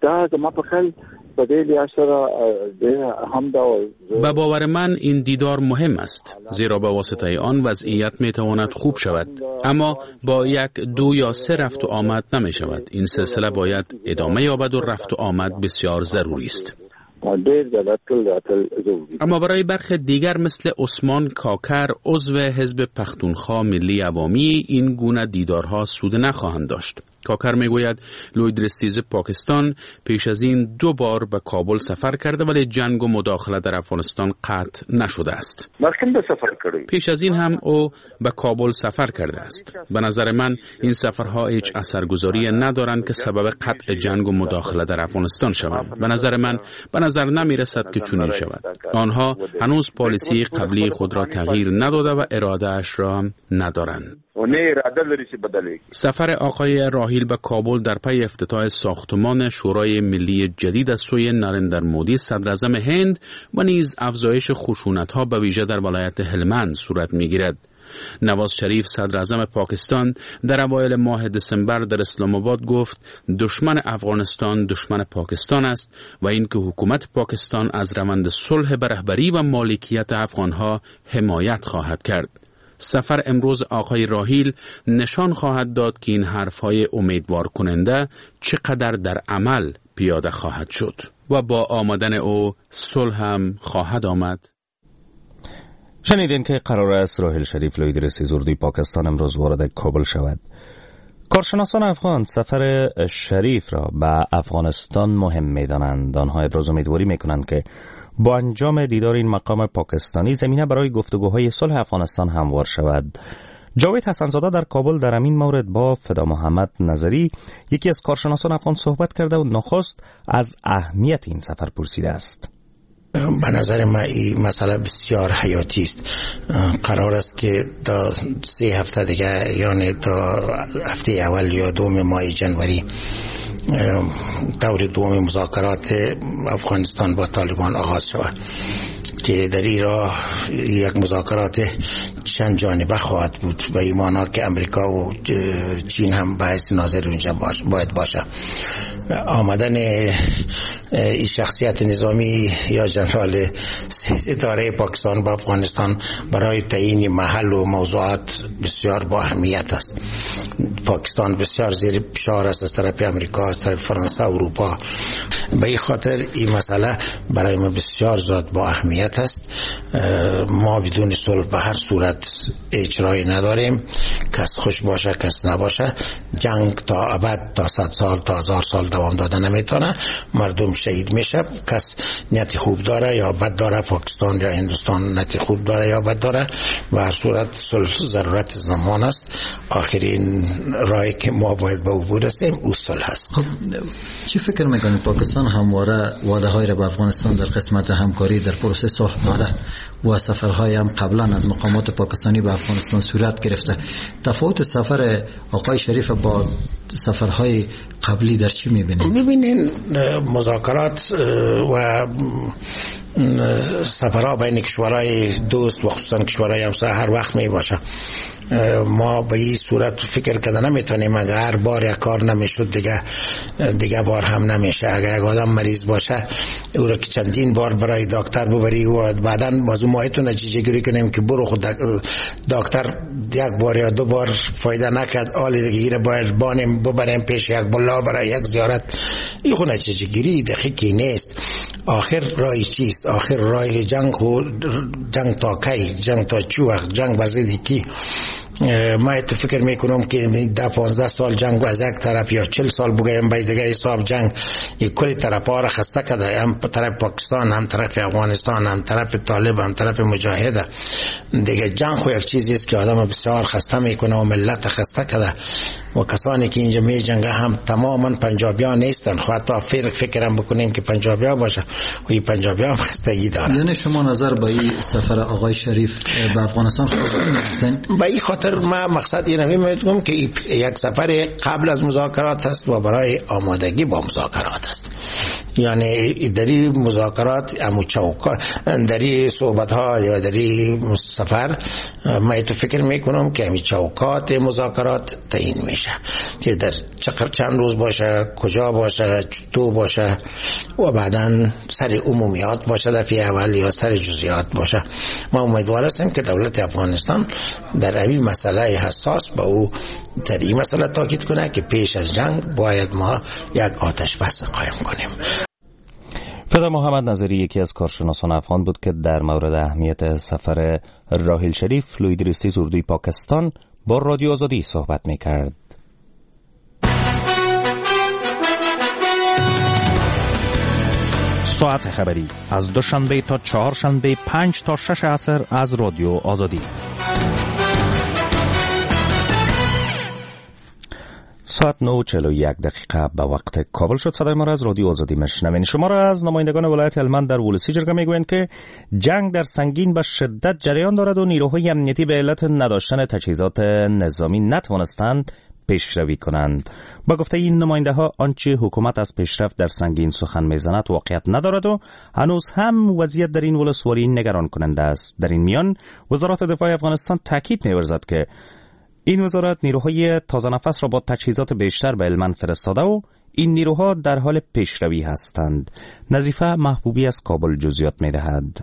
به باور من این دیدار مهم است، زیرا به واسطه آن وضعیت می تواند خوب شود، اما با 1 2 یا 3 رفت و آمد نمی شود. این سلسله باید ادامه یابد و رفت و آمد بسیار ضروری است. اما برای برخی دیگر مثل عثمان کاکر عضو حزب پختونخوا ملی عوامی این گونه دیدارها سود نخواهند داشت. کاکر میگوید لوید رستیز پاکستان پیش از این 2 بار به کابل سفر کرده ولی جنگ و مداخله در افغانستان قطع نشده است. پیش از این هم او به کابل سفر کرده است. به نظر من این سفرها هیچ اثرگذاری ندارند که سبب قطع جنگ و مداخله در افغانستان شوند. به نظر نمی رسد که چنین شود. آنها هنوز پالیسی قبلی خود را تغییر نداده و اراده اش را هم ندارند. سفر آقای راحیل به کابل در پی افتتاح ساختمان شورای ملی جدید از سوی نریندر مودی صدر اعظم هند و نیز افزایش خشونت‌ها به ویژه در ولایت هلمند صورت می‌گیرد. نواز شریف صدر اعظم پاکستان در اوایل ماه دسامبر در اسلام آباد گفت دشمن افغانستان دشمن پاکستان است و اینکه حکومت پاکستان از روند صلح به رهبری و مالکیت افغانها حمایت خواهد کرد. سفر امروز آقای راحیل نشان خواهد داد که این حرفهای امیدوار کننده چقدر در عمل پیاده خواهد شد و با آمدن او صلح هم خواهد آمد. شنیدین که قرار است راحیل شریف لوید رستیز اردوی پاکستان امروز وارد کابل شود. کارشناسان افغان سفر شریف را به افغانستان مهم می‌دانند. آنها ابراز امیدواری می‌کنند که با انجام دیدار این مقام پاکستانی زمینه برای گفتگوهای صلح افغانستان هموار شود. جاوید حسنزاده در کابل در این مورد با فدا محمد نظری یکی از کارشناسان افغان صحبت کرده و نخست از اهمیت این سفر پرسیده است. به نظر من این مسئله بسیار حیاتی است. قرار است که تا 3 هفته دیگه، یعنی تا هفته اول یا 2 ماه جنوری، دور دوم مذاکرات افغانستان با طالبان آغاز شود که در این راه یک مذاکرات چند جانبه خواهد بود و این معنی که امریکا و چین هم باعث ناظر اونجا باید باشه. آمدن این شخصیت نظامی یا جنرال اداره پاکستان با افغانستان برای تعیین محل و موضوعات بسیار با اهمیت است. پاکستان بسیار زیر فشار است از طرف امریکا، از طرف فرانسه، اروپا. به این خاطر این مسئله برای ما بسیار زیاد با اهمیت است. ما بدون صلح به هر صورت اجرایی نداریم. کس خوش باشه کس نباشه، جنگ تا ابد، تا 100 سال، تا 1000 سال دوام داده نمیتونه. مردم شهید میشه. کس نیت خوب داره یا بد داره، پاکستان یا هندوستان نیت خوب داره یا بد داره، به هر صورت صلح ضرورت زمان است. آخرین راهی که ما باید به او برسیم او صلح است. خب چی فکر میکنید پاکستان همواره وعده های را به افغانستان در قسمت همکاری در پروسه صلح داده و سفرهای هم قبلا از مقامات پاکستانی به افغانستان صورت گرفته؟ تفاوت سفر آقای شریف با سفرهای قبلی در چی میبینید؟ میبینین مذاکرات و سفرها بین کشورهای دوست و خصوصا کشورهای همسایه هر وقت می باشه. ما به این صورت فکر کردن نمیتونیم اگر هر بار یک کار نمیشد دیگه بار هم نمیشه. اگر یک آدم مریض باشه او را که چندین بار برای دکتر ببری و بعدا موضوع ماهیتو نتیجه گیری کنیم که برو خود دکتر 1 بار یا 2 بار فایده نکرد، حالی دیگه باید بانیم ببریم پیش یک بلا برای یک زیارت. این خود نتیجه گیری دقیقی نیست. آخر راه چیست؟ آخر راه جنگ تا کی؟ جنگ تا چه وقت؟ جنگ بر ضد کی؟ ما تو فکر میکنم که 10-15 سال جنگ از یک طرف یا 40 سال بگیم به دیگه حساب جنگ یک کلی طرفا را خسته کرده، هم طرف پاکستان، هم طرف افغانستان، هم طرف طالب، هم طرف مجاهد. دیگه جنگ خو یک چیزی است که آدم بسیار خسته میکنه و ملت خسته کرده. و کسانی که اینجا می جنگه هم تماما پنجابیان نیستن. حتی فکرم بکنیم که پنجابیان باشه و این پنجابیان خستگی دارن. یعنی شما نظر به این سفر آقای شریف به افغانستان خوشبین هستین؟ به این خاطر ما مقصد اینمی میگم که یک سفر قبل از مذاکرات است و برای آمادگی با مذاکرات است. یعنی دری مذاکرات دری صحبت ها یا دری سفر من تو فکر میکنم که همی چوکات مذاکرات تعیین میشه که در چند روز باشه، کجا باشه، چطور باشه و بعداً سر عمومیات باشه دفعه اول یا سر جزئیات باشه. ما امیدوار هستیم که دولت افغانستان در این مسئله حساس با او در این مسئله تاکید کنه که پیش از جنگ باید ما یک آتش بس قایم کنیم. فدا محمد نظری یکی از کارشناسان افغان بود که در مورد اهمیت سفر راحیل شریف لویدرستی اردوی پاکستان با رادیو آزادی صحبت می‌کرد. ساعت خبری از دوشنبه تا چهارشنبه 5 تا 6 عصر از رادیو آزادی. ساعت 9:41 به وقت کابل شد. صدای ما را از رادیو آزادی میشنوین. شما را از نمایندگان ولایت هلمند در ولسی جرگه میگویند که جنگ در سنگین به شدت جریان دارد و نیروهای امنیتی به علت نداشتن تجهیزات نظامی نتوانستند پیشروی کنند. با گفته این نماینده ها آنچه حکومت از پیشرفت در سنگین سخن میزند واقعیت ندارد و هنوز هم وضعیت در این ولسوالی نگران کننده است. در این میان وزارت دفاع افغانستان تاکید می‌ورزد که این وزارت نیروهای تازه نفس را با تجهیزات بیشتر به هلمند فرستاده و این نیروها در حال پیشروی هستند. نظیفه محبوبی از کابل جزئیات می‌دهد.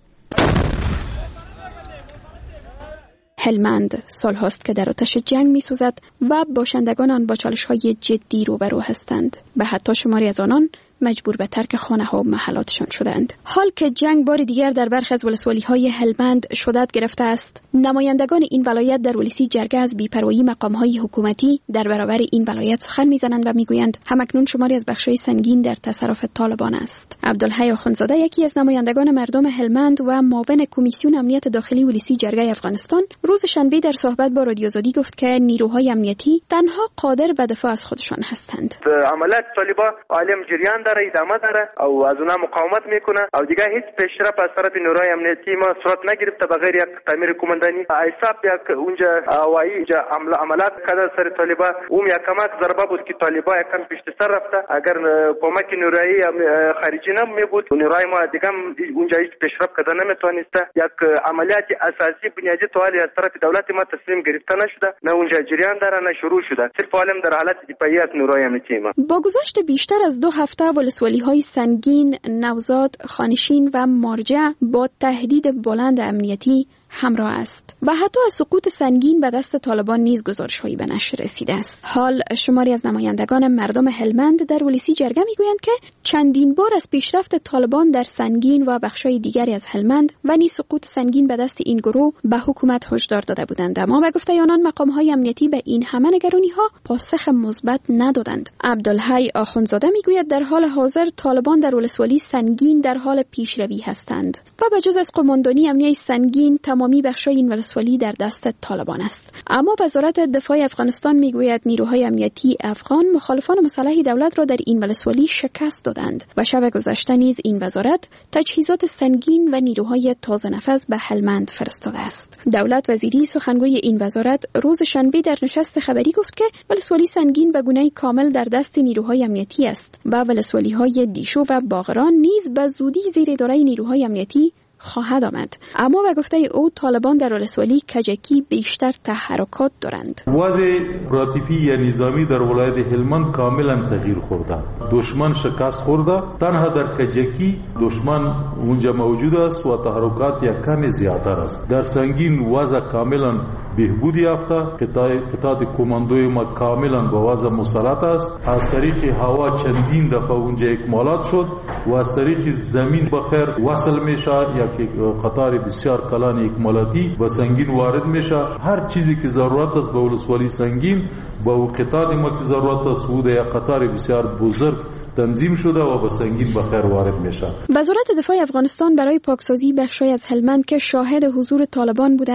هلمند سالهاست که در آتش جنگ می‌سوزد و باشندگان آن با چالش‌های جدی روبرو هستند و حتی شماری از آنان مجبور به ترک خانه‌ها و محلاتشان شدند. حال که جنگ بار دیگر در برخی از ولسوالی‌های هلمند شدت گرفته است، نمایندگان این ولایت در ولسی جرگه از بی‌پروایی مقام‌های حکومتی در برابر این ولایت سخن می‌زنند و می‌گویند همکنون شماری از بخش‌های سنگین در تصرف طالبان است. عبدالحی آخوندزاده یکی از نمایندگان مردم هلمند و معاون کمیسیون امنیت داخلی ولسی جرگه افغانستان روز شنبه در صحبت با رادیو آزادی گفت که نیروهای امنیتی تنها قادر به دفاع از خودشان هستند. عملیات طالبان عالم جریان داره، ادامه داره او از اونها مقاومت میکنه او دیگه هیچ پیشرفت از طرف نیروهای امنیتی ما صورت نگرفته بغیر یک تعمیر کماندانی ایساب یک اونجا هوایی عملیات کرده سر طالبان. اون یک کمک ضربه بود که طالبان یکم پیشت سر رفته. اگر کمک نیروهای خارجی نمیبود نیروهای ما دیگه اونجا هیچ پیشرفت کرده نمیتونسته. یک عملیات اساسی بنیادی سوالی از طرف دولت ما تسلیم گرفته نشده، نه اونجا جریان داره نه شروع شده. صرف عالم در حالت دفاعی از نیروهای امنیتی ما. با گذشت بیشتر از 2 هفته ولسوالی‌های سنگین، نوزاد، خانشین و مارجع با تهدید بلند امنیتی همراه است و حتی از سقوط سنگین به دست طالبان نیز گزارش‌هایی به نشر رسیده است. حال شماری از نمایندگان مردم هلمند در ولسی جرگه می‌گویند که چندین بار از پیشرفت طالبان در سنگین و بخش‌های دیگری از هلمند و نیز سقوط سنگین به دست این گروه به حکومت هشدار داده بودند، اما به گفته آنان مقام‌های امنیتی به این همه نگرانی‌ها پاسخ مثبت ندادند. عبدالحی آخوندزاده می‌گوید در حال حاضر طالبان در ولسوالی سنگین در حال پیشروی هستند و به جز از قماندانی امنیتی سنگین تمامی بخش‌های این ولسوالی در دست طالبان است. اما وزارت دفاع افغانستان میگوید نیروهای امنیتی افغان مخالفان مسلح دولت را در این ولسوالی شکست دادند و شب گذشته نیز این وزارت تجهیزات سنگین و نیروهای تازه نفس به هلمند فرستاده است. دولت وزیری سخنگوی این وزارت روز شنبه در نشست خبری گفت که ولسوالی سنگین به گونه‌ای کامل در دست نیروهای امنیتی است و ولسوالی‌های دیشو و باغران نیز به زودی زیر اداره نیروهای امنیتی خواهد آمد. اما به گفته او طالبان در ولسوالی کجکی بیشتر تحرکات دارند. وضع راتفی یا نظامی در ولایت هلمند کاملا تغییر خورده. دشمن شکست خورده. تنها در کجکی دشمن اونجا موجود است و تحرکات یک کم زیادتر است. در سنگین وضع کاملا بهبود یافته. قطعات کماندوی ما کاملا با وضع مسلط است. از طریق هوا چندین دفعه اونجا اکمالات شد و از طریق زمین بخیر وصل میشه یا که قطار بسیار کلان اکمالاتی و سنگین وارد میشه. هر چیزی که ضرورت است به ولسوالی سنگین با قطار ما که ضرورت است بوده یا قطار بسیار بزرگ تنظیم شده و به سنگین بخیر وارد میشه. وزارت دفاع افغانستان برای پاکسازی بخشای از هلمند که شاهد حضور طالبان بوده است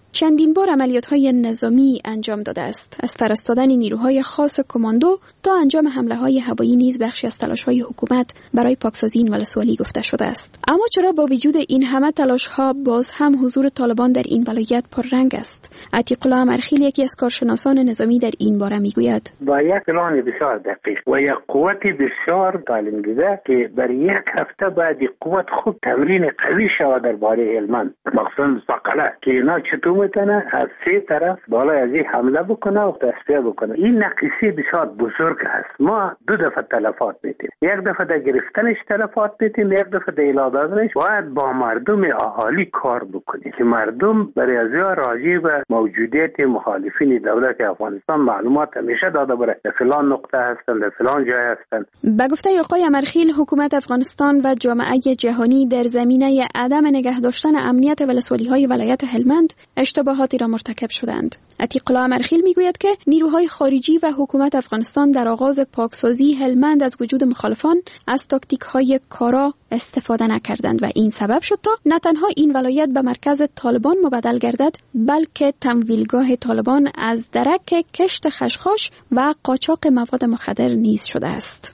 چندین بار عملیات‌های نظامی انجام داده است. از فرستادن نیروهای خاص کماندو تا انجام حمله‌های هوایی نیز بخشی از تلاش‌های حکومت برای پاکسازی این ولسوالی گفته شده است. اما چرا با وجود این همه تلاش‌ها باز هم حضور طالبان در این ولایت پررنگ است؟ عتیق الله امرخیل یکی از کارشناسان نظامی در این باره میگوید: با یک پلان بسیار دقیق و یک قوت بسیار تعلیم دیده که برای یک هفته بعد قوت خوب تمرین قوی شود درباره هلمند، مخصوصا ساقله، که اینا چطور میتونه از سه طرف بالای از این حمله بکنه و تصفیه بکنه. این نقصی بسیار بزرگ است. ما دو دفعه تلفات میتیم، یک دفعه در گرفتنش تلفات میتیم، یک دفعه در اعلام دادنش. باید با مردم اهالی کار بکنیم که مردم برای از راجع به موجودیت مخالفین دولت افغانستان معلومات همیشه داده بره، در فلان نقطه هستن، در فلان جای هستن. به گفته آقای امرخیل، حکومت افغانستان و جامعه جهانی در زمینه عدم نگه داشتن امنیت ولسوالی‌های ولایت هلمند اشتباهاتی را مرتکب شدند. عتیق الله امرخیل میگوید که نیروهای خارجی و حکومت افغانستان در آغاز پاکسازی هلمند از وجود مخالفان از تاکتیک‌های کارا استفاده نکردند و این سبب شد تا نه تنها این ولایت به مرکز طالبان مبدل گردد، بلکه تمویلگاه طالبان از درک کشت خشخاش و قاچاق مواد مخدر نیز شده است.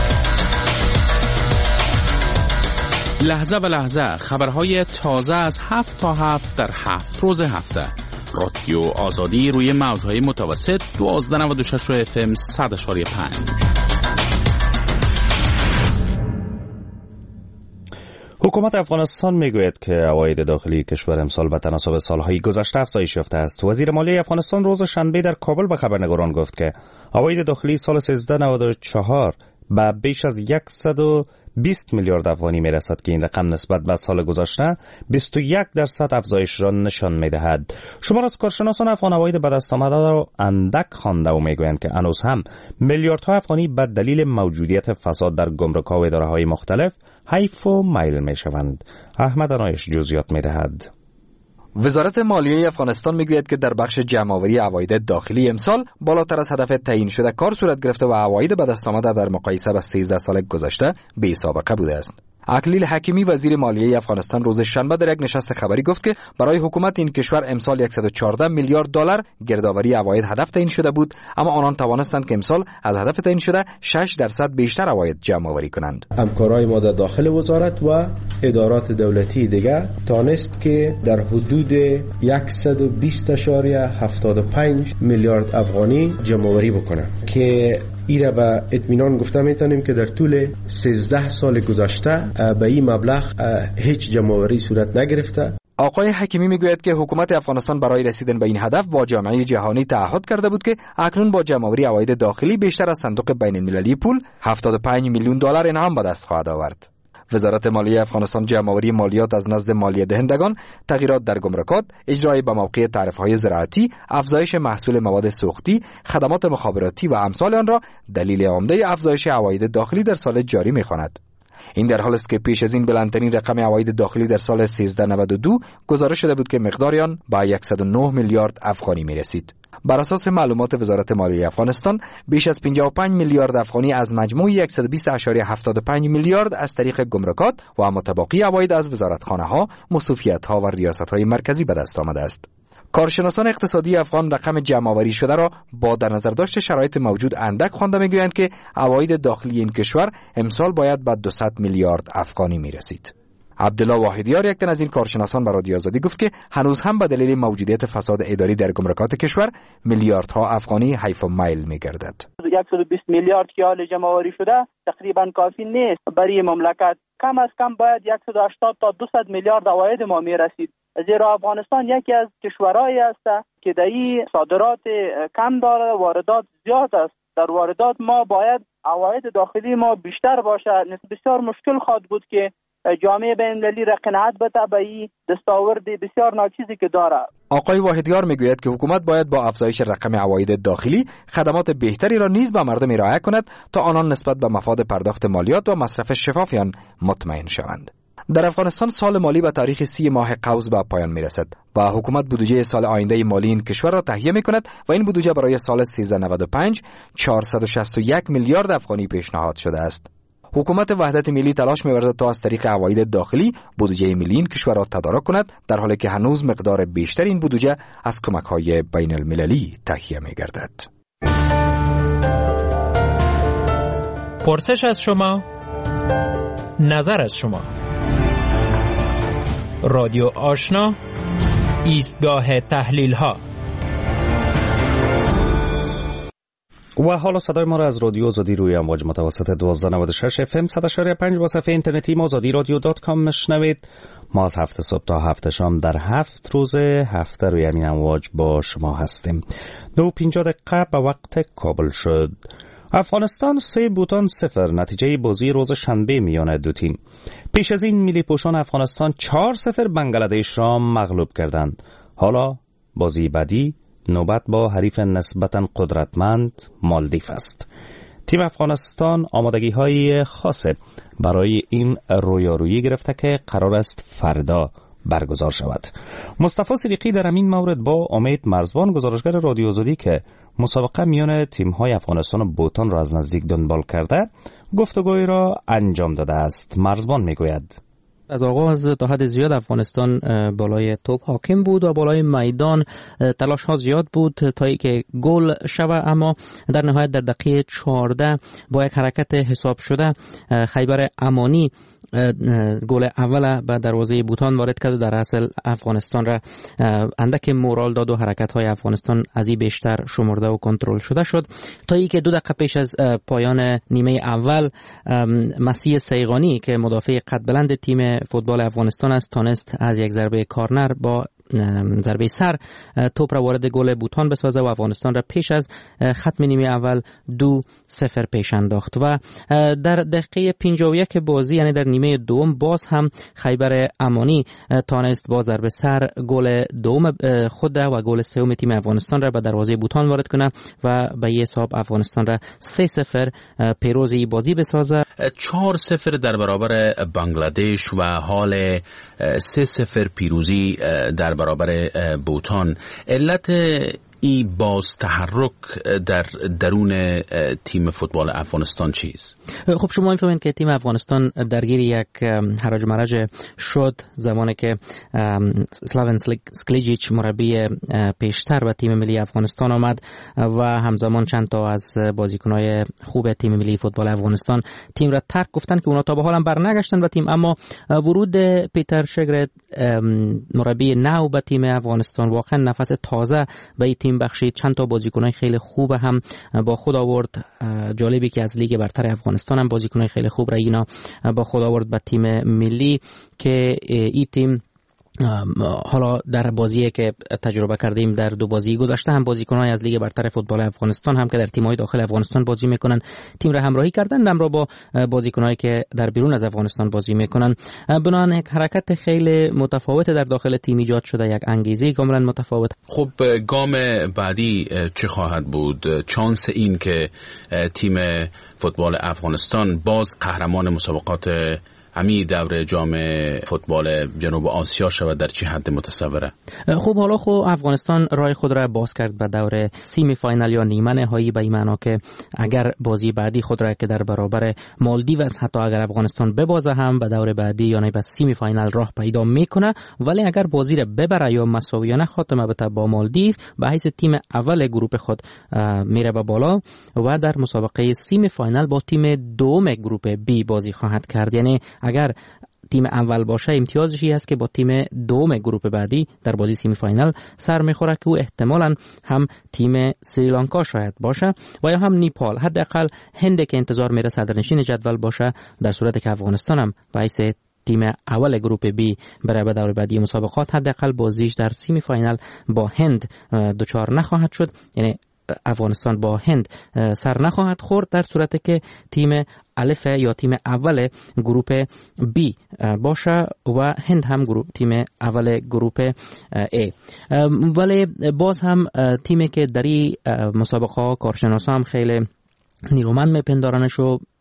لحظه به لحظه خبرهای تازه از 7 تا 7 در 7 روز هفته. رادیو آزادی روی موجهای متوسط 1296 FM 100.5. حکومت افغانستان میگوید که عواید داخلی کشور امسال به تناسب سالهای گذشته افزایش یافته است. وزیر مالیه افغانستان روز شنبه در کابل به خبرنگاران گفت که عواید داخلی سال 1394 به بیش از 120 میلیارد افغانی میرسد که این رقم نسبت به سال گذشته 21% افزایش را نشان میدهد. شمار از کارشناسان افغان عواید به دست آمده را اندک خوانده و میگویند که هنوز هم میلیاردها افغانی به دلیل موجودیت فساد در گمرک‌ها و اداره‌های مختلف حیف و میل میشوند. احمد انایش جزئیات میدهد. وزارت مالیه افغانستان میگوید که در بخش جمع‌آوری عواید داخلی امسال بالاتر از هدف تعیین شده کار صورت گرفته و عواید به دست آمده در مقایسه با 13 سال گذشته بی سابقه بوده است. عقلیل حکیمی وزیر مالیه افغانستان روز شنبه در یک نشست خبری گفت که برای حکومت این کشور امسال 114 میلیارد دلار گردآوری عواید هدف تعیین شده بود، اما آنان توانستند که امسال از هدف تعیین شده 6% بیشتر عواید جمع آوری کنند. همکارای ما در داخل وزارت و ادارات دولتی دیگر تانست که در حدود 120.75 میلیارد افغانی جمع آوری بکنه که ایره به اطمینان گفته میتونیم که در طول 13 سال گذشته به این مبلغ هیچ جمع‌آوری صورت نگرفته. آقای حکیمی میگوید که حکومت افغانستان برای رسیدن به این هدف با جامعه جهانی تعهد کرده بود که اکنون با جمع‌آوری عواید داخلی بیشتر از صندوق بین‌المللی پول 75 میلیون دلار انعام به دست خواهد آورد. وزارت مالیه افغانستان جمع‌آوری مالیات از نزد مالیه دهندگان، تغییرات در گمرکات، اجرای به موقع تعرفه‌های زراعتی، افزایش محصول مواد سوختی، خدمات مخابراتی و امثال آن را دلیل عمده افزایش عواید داخلی در سال جاری می‌خواند. این در حالی است که پیش از این بلندترین رقم عواید داخلی در سال 1392 گزارش شده بود که مقدار آن به 109 میلیارد افغانی می‌رسید. بر اساس معلومات وزارت مالیه افغانستان بیش از 55 میلیارد افغانی از مجموع 120.75 میلیارد از طریق گمرکات و متباقی عواید از وزارتخانه‌ها، مصوفیت‌ها و ریاست‌های مرکزی به دست آمده است. کارشناسان اقتصادی افغان رقم جمع‌آوری شده را با در نظر داشت شرایط موجود اندک خوانده می‌گویند که عواید داخلی این کشور امسال باید به 200 میلیارد افغانی می‌رسید. عبدالله واحدیار یک تن از این کارشناسان به رادیو آزادی گفت که هنوز هم به دلیل موجودیت فساد اداری در گمرکات کشور میلیاردها افغانی حیف و میل می‌گردد. 120 میلیارد که حال جمع‌آوری شده تقریبا کافی نیست برای مملکت. کم از کم باید 180 تا 200 میلیارد عواید ما میرسید، زیرا افغانستان یکی از کشورهایی است که دایی صادرات کم داره، واردات زیاد است. در واردات ما باید عواید داخلی ما بیشتر باشه. بسیار مشکل خواهد بود که جامعه بین‌المللی را قناعت بده به این دستاورد بسیار ناچیزی که داره. آقای واحدیار میگوید که حکومت باید با افزایش رقم عواید داخلی خدمات بهتری را نیز به مردم ارائه کند تا آنان نسبت به مفاد پرداخت مالیات و مصرف شفاف آن مطمئن شوند. در افغانستان سال مالی به تاریخ 30 ماه قوس به پایان میرسد و حکومت بودجه سال آینده مالی این کشور را تهیه میکند و این بودجه برای سال 1395 461 میلیارد افغانی پیشنهاد شده است. حکومت وحدت ملی تلاش می‌ورزد تا از طریق عواید داخلی بودجه ملی این کشور را تدارک کند، در حالی که هنوز مقدار بیشتر این بودجه از کمک‌های بین المللی تهیه می‌گردد. پرسش از شما، نظر از شما. رادیو آشنا، ایستگاه تحلیل ها. و حالا صدای ما را از رادیو آزادی روی امواج متوسط 1296 FM 100.5 با صفحه اینترنتی ما azadiradyo.com میشنوید. ما از 7 صبح تا 7 شام در 7 روز هفته روی همین امواج با شما هستیم. 2:50 به وقت کابل شد. افغانستان 3 بوتان 0 نتیجه بازی روز شنبه میان دو تیم. پیش از این ملی پوشان افغانستان 4-0 بنگلادش را مغلوب کردند. حالا بازی بعدی نوبت با حریف نسبتاً قدرتمند مالدیو است. تیم افغانستان آمادگی های خاصه برای این رویارویی گرفته که قرار است فردا برگزار شود. مصطفی صدیقی در این مورد با امید مرزبان گزارشگر رادیو آزادی که مسابقه میان تیم‌های افغانستان و بوتان را از نزدیک دنبال کرده گفتگوی را انجام داده است. مرزبان میگوید از آغاز تا حد زیاد افغانستان بالای توپ حاکم بود و بالای میدان تلاش ها زیاد بود تا اینکه گل شود، اما در نهایت در دقیقه 14 با یک حرکت حساب شده خیبر امانی گل اول به دروازه بوتان وارد کرد و در اصل افغانستان را اندک مورال داد و حرکت های افغانستان از این بیشتر شمرده و کنترل شده شد تا اینکه 2 دقیقه پیش از پایان نیمه اول مسیح سیغانی که مدافع قد بلند تیم فوتبال افغانستان است تانست از یک ضربه کارنر با ضربه سر توپ را وارد گل بوتان بسازه و افغانستان را پیش از ختم نیمه اول 2-0 پیش انداخت و در دقیقه 51 بازی یعنی در نیمه دوم باز هم خیبر امانی تانست با ضربه سر گل دوم خود و گل سوم تیم افغانستان را به دروازه بوتان وارد کنه و به این حساب افغانستان را 3-0 پیروز این بازی بسازه. 4-0 در برابر بنگلادش و حال 3-0 پیروزی در برابر بوتان. علت ای باز تحرک در درون تیم فوتبال افغانستان چیست؟ خب شما می‌فهمید که تیم افغانستان درگیر یک هرج و مرج شد زمانی که سلاون سکلیجیچ مربی پیشتر به تیم ملی افغانستان آمد و همزمان چند تا از بازیکن‌های خوب تیم ملی فوتبال افغانستان تیم را ترک گفتن که اونا تا به حال هم برنگشتن به تیم، اما ورود پیتر شگرد مربی نو به تیم افغانستان واقعا نفس تازه به تیم بخشید. چند تا بازیکنای خیلی خوب هم با خود آورد. جالبی که از لیگ برتر افغانستان هم بازیکنای خیلی خوب را اینا با خود آورد به تیم ملی که این تیم حالا در بازی که تجربه کردیم در 2 بازی گذشته هم بازیکن‌های از لیگ برتر فوتبال افغانستان هم که در تیم‌های داخل افغانستان بازی میکنن تیم را همراهی کردن، همراه با بازیکن‌هایی که در بیرون از افغانستان بازی میکنن. بنابراین یک حرکت خیلی متفاوت در داخل تیم ایجاد شده، یک انگیزه کاملا متفاوت. خب گام بعدی چه خواهد بود؟ چانس این که تیم فوتبال افغانستان باز قهرمان مسابقات همین دور جام فوتبال جنوب آسیا شود در چه حد متصوره؟ خب حالا افغانستان راه خود را باز کرد به دور سیمی فاینال یا نیمه نهایی، به این معنا که اگر بازی بعدی خود را که در برابر مالدیو است، حتی اگر افغانستان ببازه هم به دور بعدی یعنی به سیمی فاینال راه پیدا میکنه، ولی اگر بازی را ببره یا مساویانه خاتمه بده با مالدیو به حیث تیم اول گروه خود میره به بالا و در مسابقه سیمی فاینال با تیم دوم گروه بی بازی خواهد کرد. یعنی اگر تیم اول باشه امتیازشی هست که با تیم دوم گروه بعدی در بازی سیمی فاینال سر میخوره که او احتمالاً هم تیم سریلانکا شاید باشه و یا هم نیپال، حداقل هند که انتظار میره صدرنشین جدول باشه، در صورتی که افغانستان هم باعث تیم اول گروه بی برای به دور بعدی مسابقات حداقل بازیش در سیمی فاینال با هند دچار نخواهد شد، یعنی افغانستان با هند سر نخواهد خورد در صورتی که تیم الف یا تیم اول گروه بی باشه و هند هم تیم اول گروه ای. ولی باز هم تیمی که در این مسابقه کارشناسا هم خیلی نیرومند میپندارنش و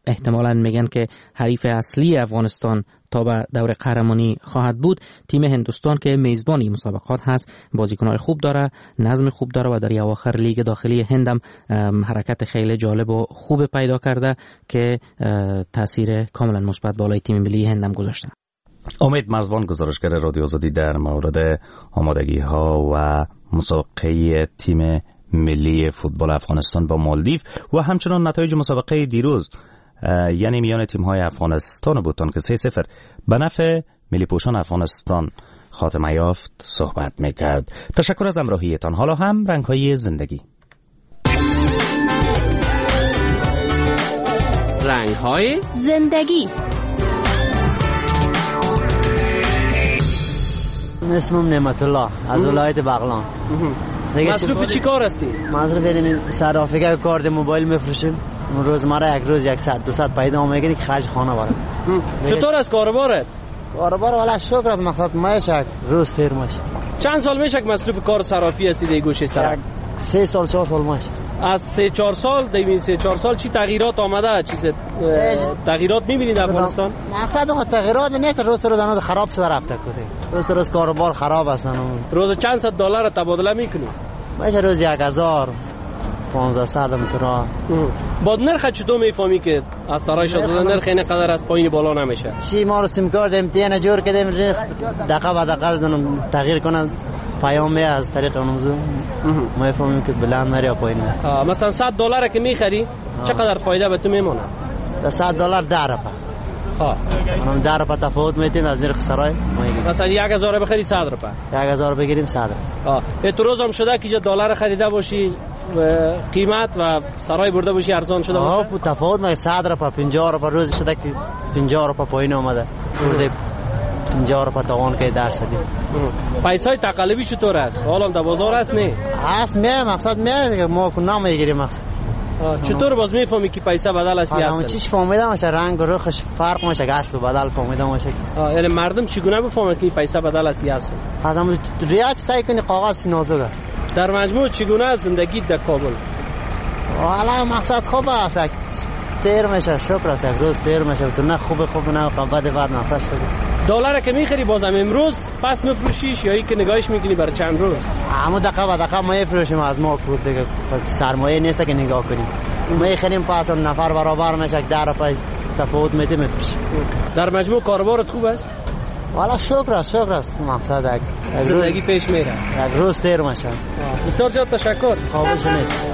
احتمالاً میگن که حریف اصلی افغانستان تا به دور قهرمانی خواهد بود. تیم هندوستان که میزبان این مسابقات هست بازیکن‌های خوب داره، نظم خوب داره و در اواخر لیگ داخلی هندم حرکت خیلی جالب و خوب پیدا کرده که تاثیر کاملا مثبت بالای تیم ملی هندم گذاشته. امید مزبان، گزارشگر رادیو آزادی، در مورد آمادگی ها و مسابقه تیم ملی فوتبال افغانستان با مالدیو و همچنان نتایج مسابقه دیروز یعنی میان تیم های افغانستان و بوتان که 3-0 به نفع ملی پوشان افغانستان خاتمه یافت صحبت میکرد. تشکر از همراهیتان. حالا هم رنگ های زندگی. رنگ های زندگی. اسمم نعمت الله از ولایت بغلان. مصروف چی کار هستی؟ مصروف این صرافیگر کارت موبایل میفروشیم. روزمره یک روز 100-200 پیدا میگیری که خرج خانه بره. چطور از کاروبارت؟ کاروبار والا شکر از مقصد میشه روز تیر میشه. چند سال میشه که مصروف کار صرافی هستی در گوشه سرک؟ 3 سال 4 سال میشه. از 3-4 سال دیوین 3-4 سال چی تغییرات آمده؟ چیز تغییرات میبینید در افغانستان؟ مقصد خود تغییرات نیست، روز روز هنوز خراب شده رفته کده. روز روز کاروبار خراب هستن. روز چند صد دلار تبادله میکنی؟ میشه روز 1000 1500 متر. با نرخ چطور میفهمی که از سرای شده نرخ این قدر از پایین بالا نمیشه؟ چی ما رو سیم کارت امتحان جور کردیم دقیقه به دقیقه تغییر کنن پیام از طریق اونم ما فهمیم که بلند نره یا پایین نره. مثلا 100 دلار که میخری چقدر فایده به تو میمونه؟ تا 100 دلار 10 روپا. اونم 10 روپا تفاوت میتیم از نرخ سرای. مثلا 1000 بخری 100 روپا. 1000 بگیریم 100 روپا. تو روز هم شده که دلار خریده باشی قیمت و سرای برده باشی ارزان شده باشه؟ تفاوت ما 100 روپا 50 روپا روز شده که 50 روپا پایین اومده. برده 50 روپا توان که درصدی. پیسای تقلبی چطور است؟ حالا در بازار است نه؟ هست میه مقصد میه ما کنم میگیریم مقصد. چطور باز میفهمی که پیسه بدل است یا اصل؟ چیش فهمیدم باشه رنگ و رخش فرق میشه اصل و بدل فهمیدم باشه. یعنی مردم چگونه بفهمن که پیسه بدل است یا اصل؟ پس ریاض سعی کنی کاغذ نازک است. در مجموع چگونه است زندگی در کابل؟ حالا مقصد خوب است. تیر میشه شکر است. یک روز تیر میشه تو نه خوب نه بد مقصد شده. دلار که میخری بازم امروز پس میفروشیش یا ای که نگاهش میکنی برای چند روز؟ اما دقیقه ما میفروشیم از ما کود دیگه سرمایه نیست که نگاه کنیم. میخریم پس نفر برابر میشه 10 روپا تفاوت میده میفروشیم. در مجموع کاروبارت خوب است؟ والا شکر است مقصد زندگی پیش میره. یک روز تیر میشه. بسیار زیاد تشکر. قابلش نیست.